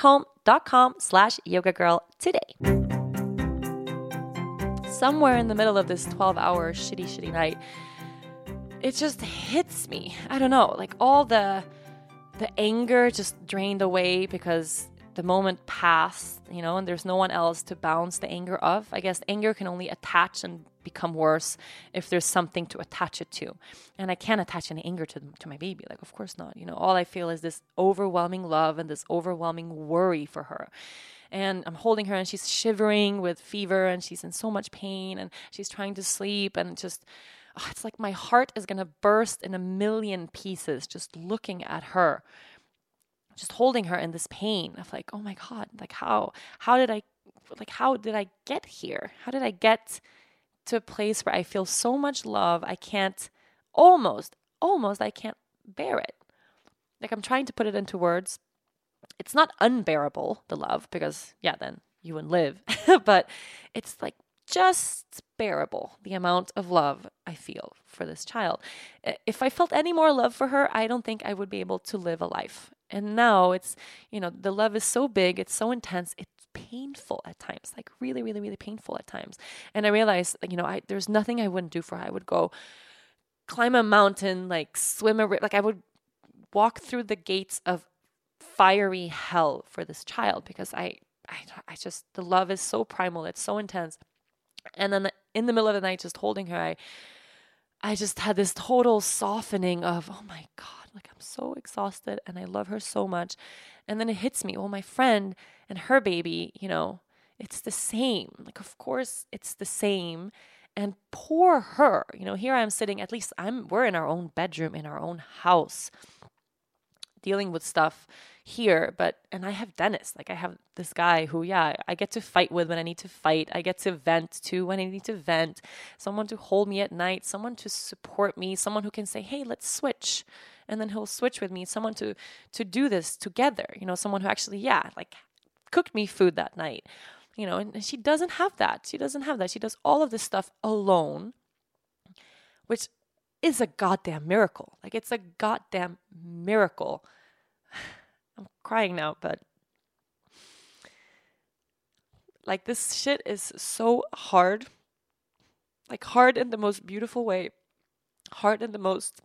parachutehome.com/yogagirl today. Somewhere in the middle of this 12-hour shitty night, it just hits me. I don't know, like all the anger just drained away because the moment passed, and there's no one else to bounce the anger of. I guess anger can only attach and become worse if there's something to attach it to. And I can't attach any anger to my baby. Like, of course not. All I feel is this overwhelming love and this overwhelming worry for her. And I'm holding her, and she's shivering with fever, and she's in so much pain, and she's trying to sleep, and just, it's like my heart is going to burst in a million pieces just looking at her, just holding her in this pain of like, oh my God, like how did I get here? How did I get to a place where I feel so much love, I can't, almost, I can't bear it. Like I'm trying to put it into words. It's not unbearable, the love, because then you wouldn't live. But it's like just bearable, the amount of love I feel for this child. If I felt any more love for her, I don't think I would be able to live a life. And now it's, the love is so big, it's so intense, it's painful at times, like really, really, really painful at times. And I realized, there's nothing I wouldn't do for her. I would go climb a mountain, like swim a river, like I would walk through the gates of fiery hell for this child, because I just, the love is so primal, it's so intense. And then in the middle of the night, just holding her, I just had this total softening of, oh my God, like I'm so exhausted and I love her so much. And then it hits me, well, my friend and her baby, it's the same. Like, of course it's the same. And poor her, here I am sitting, at least we're in our own bedroom, in our own house, dealing with stuff here, and I have Dennis. Like, I have this guy who, I get to fight with when I need to fight. I get to vent to when I need to vent. Someone to hold me at night, someone to support me, someone who can say, hey, let's switch. And then he'll switch with me, someone to do this together, someone who actually, cooked me food that night, and she doesn't have that. She doesn't have that. She does all of this stuff alone, which is a goddamn miracle. Like, it's a goddamn miracle. I'm crying now, but like, this shit is so hard. Like, hard in the most beautiful way. Hard in the most,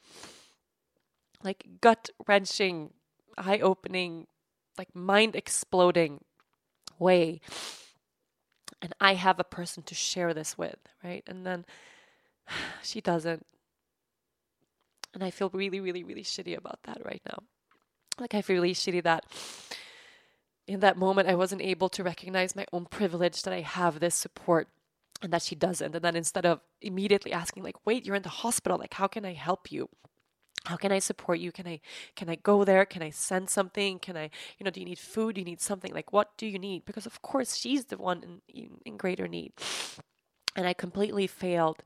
like, gut-wrenching, eye-opening, like, mind-exploding way. And I have a person to share this with, right? And then she doesn't. And I feel really, really, really shitty about that right now. Like, I feel really shitty that in that moment I wasn't able to recognize my own privilege that I have this support and that she doesn't. And then instead of immediately asking, like, wait, you're in the hospital, like, how can I help you? How can I support you? Can I go there? Can I send something? Can I, do you need food? Do you need something? Like, what do you need? Because of course she's the one in greater need. And I completely failed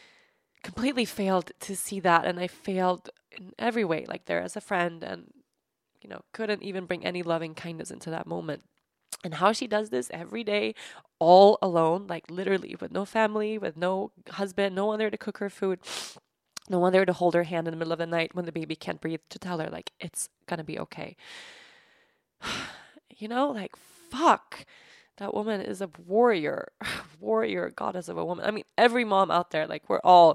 to see that. And I failed in every way, like, there as a friend, and, couldn't even bring any loving kindness into that moment. And how she does this every day, all alone, like, literally with no family, with no husband, no one there to cook her food, no one there to hold her hand in the middle of the night when the baby can't breathe, to tell her, like, it's gonna be okay. Like, fuck. That woman is a warrior goddess of a woman. I mean, every mom out there, like, we're all,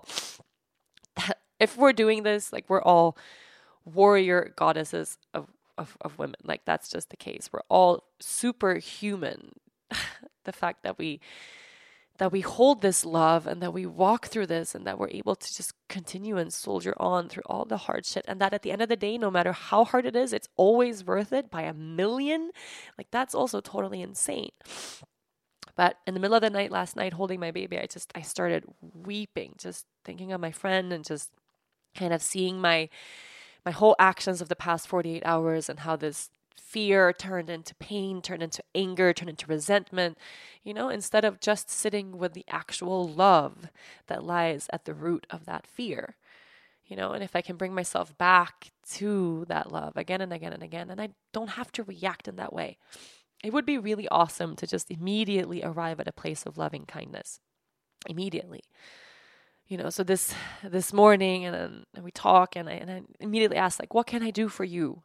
if we're doing this, like, we're all warrior goddesses of women. Like, that's just the case. We're all superhuman. The fact that we hold this love and that we walk through this and that we're able to just continue and soldier on through all the hard shit, and that at the end of the day, no matter how hard it is, it's always worth it by 1,000,000. Like, that's also totally insane. But in the middle of the night last night, holding my baby, I started weeping, just thinking of my friend and just kind of seeing my whole actions of the past 48 hours and how this fear turned into pain, turned into anger, turned into resentment, instead of just sitting with the actual love that lies at the root of that fear, and if I can bring myself back to that love again and again and again, and I don't have to react in that way, it would be really awesome to just immediately arrive at a place of loving kindness. Immediately. So this morning, and we talk, and I immediately ask, like, what can I do for you?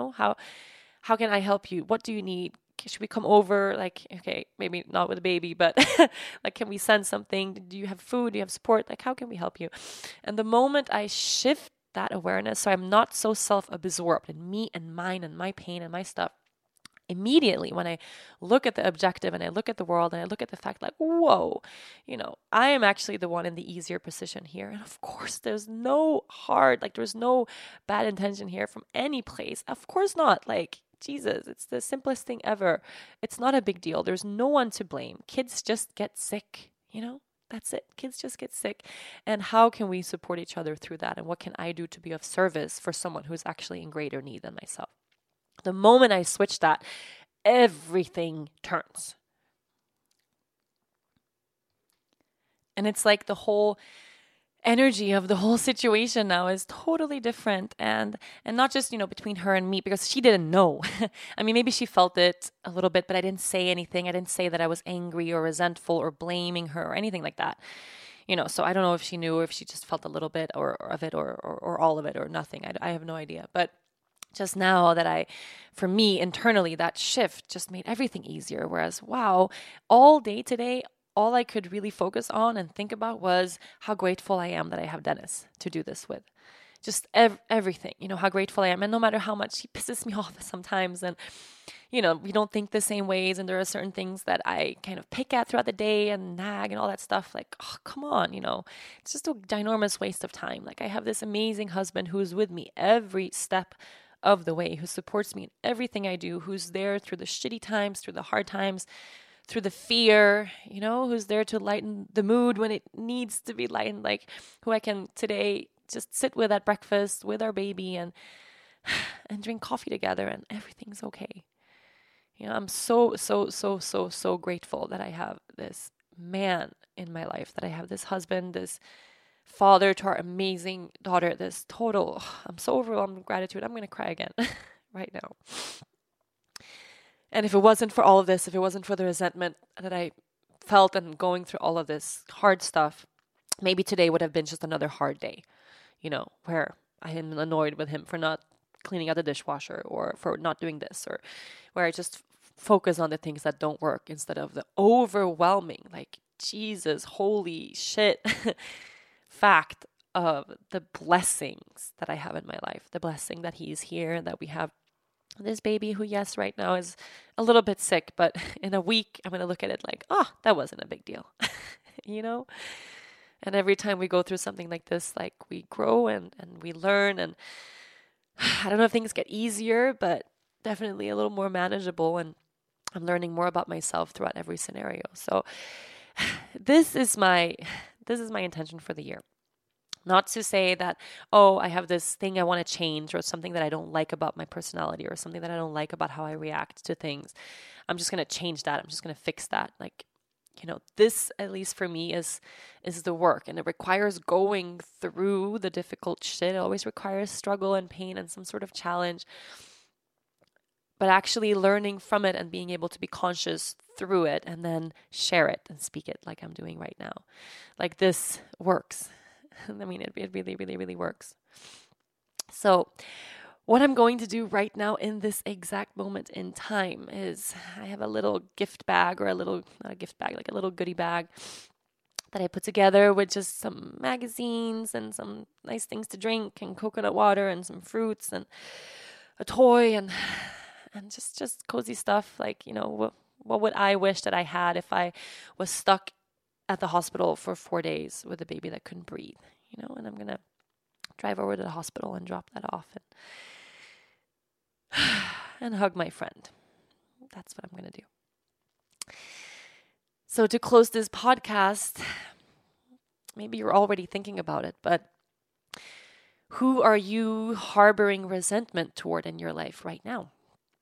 How can I help you? What do you need? Should we come over? Like, okay, maybe not with a baby, but like, can we send something? Do you have food? Do you have support? Like, how can we help you? And the moment I shift that awareness, so I'm not so self-absorbed in me and mine and my pain and my stuff, immediately when I look at the objective and I look at the world and I look at the fact, like, whoa, I am actually the one in the easier position here. And of course, there's no bad intention here from any place. Of course not. Like, Jesus, it's the simplest thing ever. It's not a big deal. There's no one to blame. Kids just get sick, That's it. Kids just get sick. And how can we support each other through that? And what can I do to be of service for someone who's actually in greater need than myself? The moment I switch that, everything turns. And it's like the whole energy of the whole situation now is totally different. And not just, between her and me, because she didn't know. I mean, maybe she felt it a little bit, but I didn't say anything. I didn't say that I was angry or resentful or blaming her or anything like that. So I don't know if she knew or if she just felt a little bit or of it or all of it or nothing. I have no idea. But just now that for me internally, that shift just made everything easier. Whereas, wow, all day today, all I could really focus on and think about was how grateful I am that I have Dennis to do this with. Just everything, how grateful I am. And no matter how much he pisses me off sometimes, and, we don't think the same ways. And there are certain things that I kind of pick at throughout the day and nag and all that stuff. Like, oh, come on, it's just a ginormous waste of time. Like, I have this amazing husband who's with me every step of the way, who supports me in everything I do, who's there through the shitty times, through the hard times, through the fear, who's there to lighten the mood when it needs to be lightened, like who I can today just sit with at breakfast with our baby and drink coffee together and everything's okay. I'm so grateful that I have this man in my life, that I have this husband, this father to our amazing daughter, this total, I'm so overwhelmed with gratitude. I'm going to cry again right now. And if it wasn't for all of this, if it wasn't for the resentment that I felt and going through all of this hard stuff, maybe today would have been just another hard day, where I am annoyed with him for not cleaning out the dishwasher or for not doing this, or where I just focus on the things that don't work instead of the overwhelming, like, Jesus, holy shit, fact of the blessings that I have in my life, the blessing that he's here, that we have this baby who, yes, right now is a little bit sick, but in a week, I'm going to look at it like, that wasn't a big deal, And every time we go through something like this, like, we grow and we learn, and I don't know if things get easier, but definitely a little more manageable, and I'm learning more about myself throughout every scenario. So this is my intention for the year. Not to say that, I have this thing I want to change, or something that I don't like about my personality, or something that I don't like about how I react to things. I'm just going to change that. I'm just going to fix that. Like, this, at least for me, is the work, and it requires going through the difficult shit. It always requires struggle and pain and some sort of challenge, but actually learning from it and being able to be conscious through it and then share it and speak it like I'm doing right now. Like, this works. I mean, it really, really, really works. So what I'm going to do right now in this exact moment in time is I have a little gift bag, or not a gift bag, like a little goodie bag that I put together with just some magazines and some nice things to drink and coconut water and some fruits and a toy and just cozy stuff. Like, what would I wish that I had if I was stuck at the hospital for 4 days with a baby that couldn't breathe, and I'm going to drive over to the hospital and drop that off and hug my friend. That's what I'm going to do. So to close this podcast, maybe you're already thinking about it, but who are you harboring resentment toward in your life right now?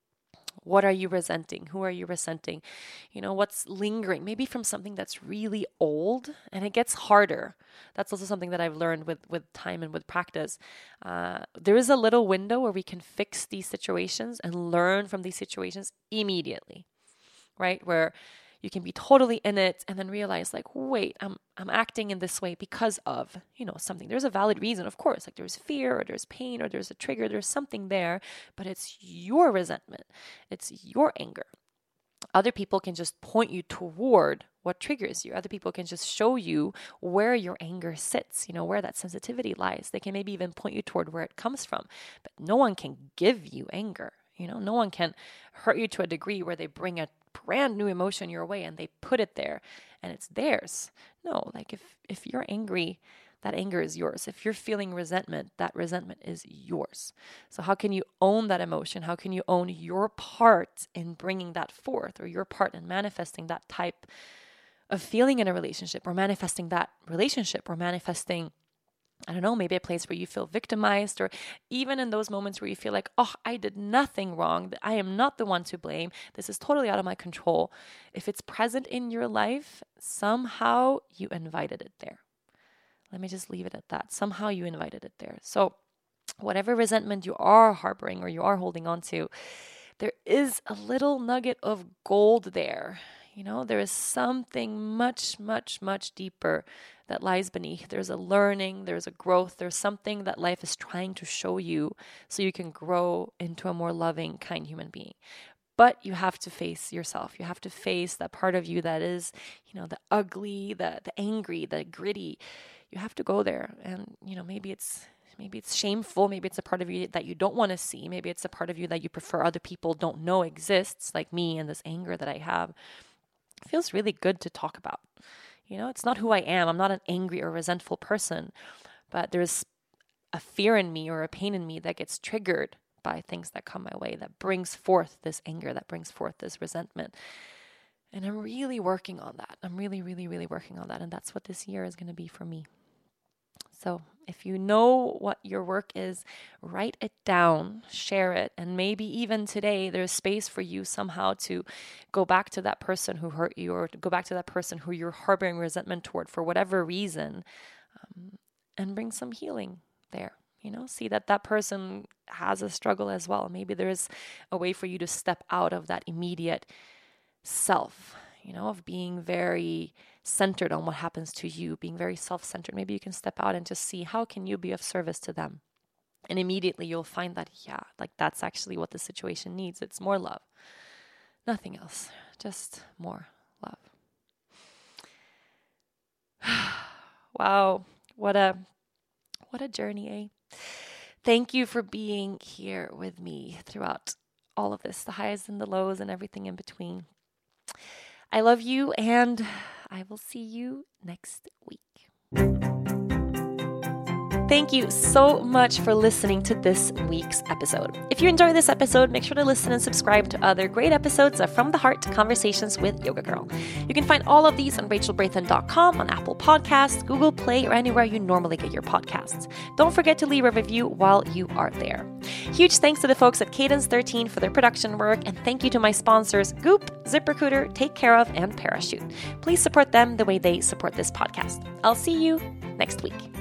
What are you resenting? Who are you resenting? What's lingering? Maybe from something that's really old, and it gets harder. That's also something that I've learned with time and with practice. There is a little window where we can fix these situations and learn from these situations immediately, right? Where you can be totally in it and then realize, like, wait, I'm acting in this way because of, something. There's a valid reason, of course. Like, there's fear, or there's pain, or there's a trigger. There's something there, but it's your resentment. It's your anger. Other people can just point you toward what triggers you. Other people can just show you where your anger sits, where that sensitivity lies. They can maybe even point you toward where it comes from, but no one can give you anger. No one can hurt you to a degree where they bring a brand new emotion your way and they put it there and it's theirs. No, like, if you're angry, that anger is yours. If you're feeling resentment, that resentment is yours. So how can you own that emotion? How can you own your part in bringing that forth, or your part in manifesting that type of feeling in a relationship, or manifesting that relationship, or manifesting, I don't know, maybe a place where you feel victimized, or even in those moments where you feel like, I did nothing wrong. I am not the one to blame. This is totally out of my control. If it's present in your life, somehow you invited it there. Let me just leave it at that. Somehow you invited it there. So whatever resentment you are harboring or you are holding on to, there is a little nugget of gold there. There is something much, much, much deeper that lies beneath. There's a learning, there's a growth, there's something that life is trying to show you so you can grow into a more loving, kind human being. But you have to face yourself. You have to face that part of you that is, the ugly, the angry, the gritty. You have to go there. And, maybe it's shameful. Maybe it's a part of you that you don't want to see. Maybe it's a part of you that you prefer other people don't know exists, like me and this anger that I have. It feels really good to talk about. It's not who I am. I'm not an angry or resentful person, but there's a fear in me or a pain in me that gets triggered by things that come my way, that brings forth this anger, that brings forth this resentment. And I'm really working on that. I'm really, really, really working on that. And that's what this year is going to be for me. So if you know what your work is, write it down, share it. And maybe even today, there's space for you somehow to go back to that person who hurt you, or to go back to that person who you're harboring resentment toward for whatever reason, and bring some healing there. See that person has a struggle as well. Maybe there's a way for you to step out of that immediate self, of being very centered on what happens to you, being very self-centered. Maybe you can step out and just see how can you be of service to them. And immediately you'll find that, that's actually what the situation needs. It's more love. Nothing else. Just more love. Wow. What a journey, eh? Thank you for being here with me throughout all of this, the highs and the lows and everything in between. I love you, and I will see you next week. Thank you so much for listening to this week's episode. If you enjoyed this episode, make sure to listen and subscribe to other great episodes of From the Heart Conversations with Yoga Girl. You can find all of these on rachelbraithen.com, on Apple Podcasts, Google Play, or anywhere you normally get your podcasts. Don't forget to leave a review while you are there. Huge thanks to the folks at Cadence 13 for their production work, and thank you to my sponsors Goop, ZipRecruiter, Take Care Of, and Parachute. Please support them the way they support this podcast. I'll see you next week.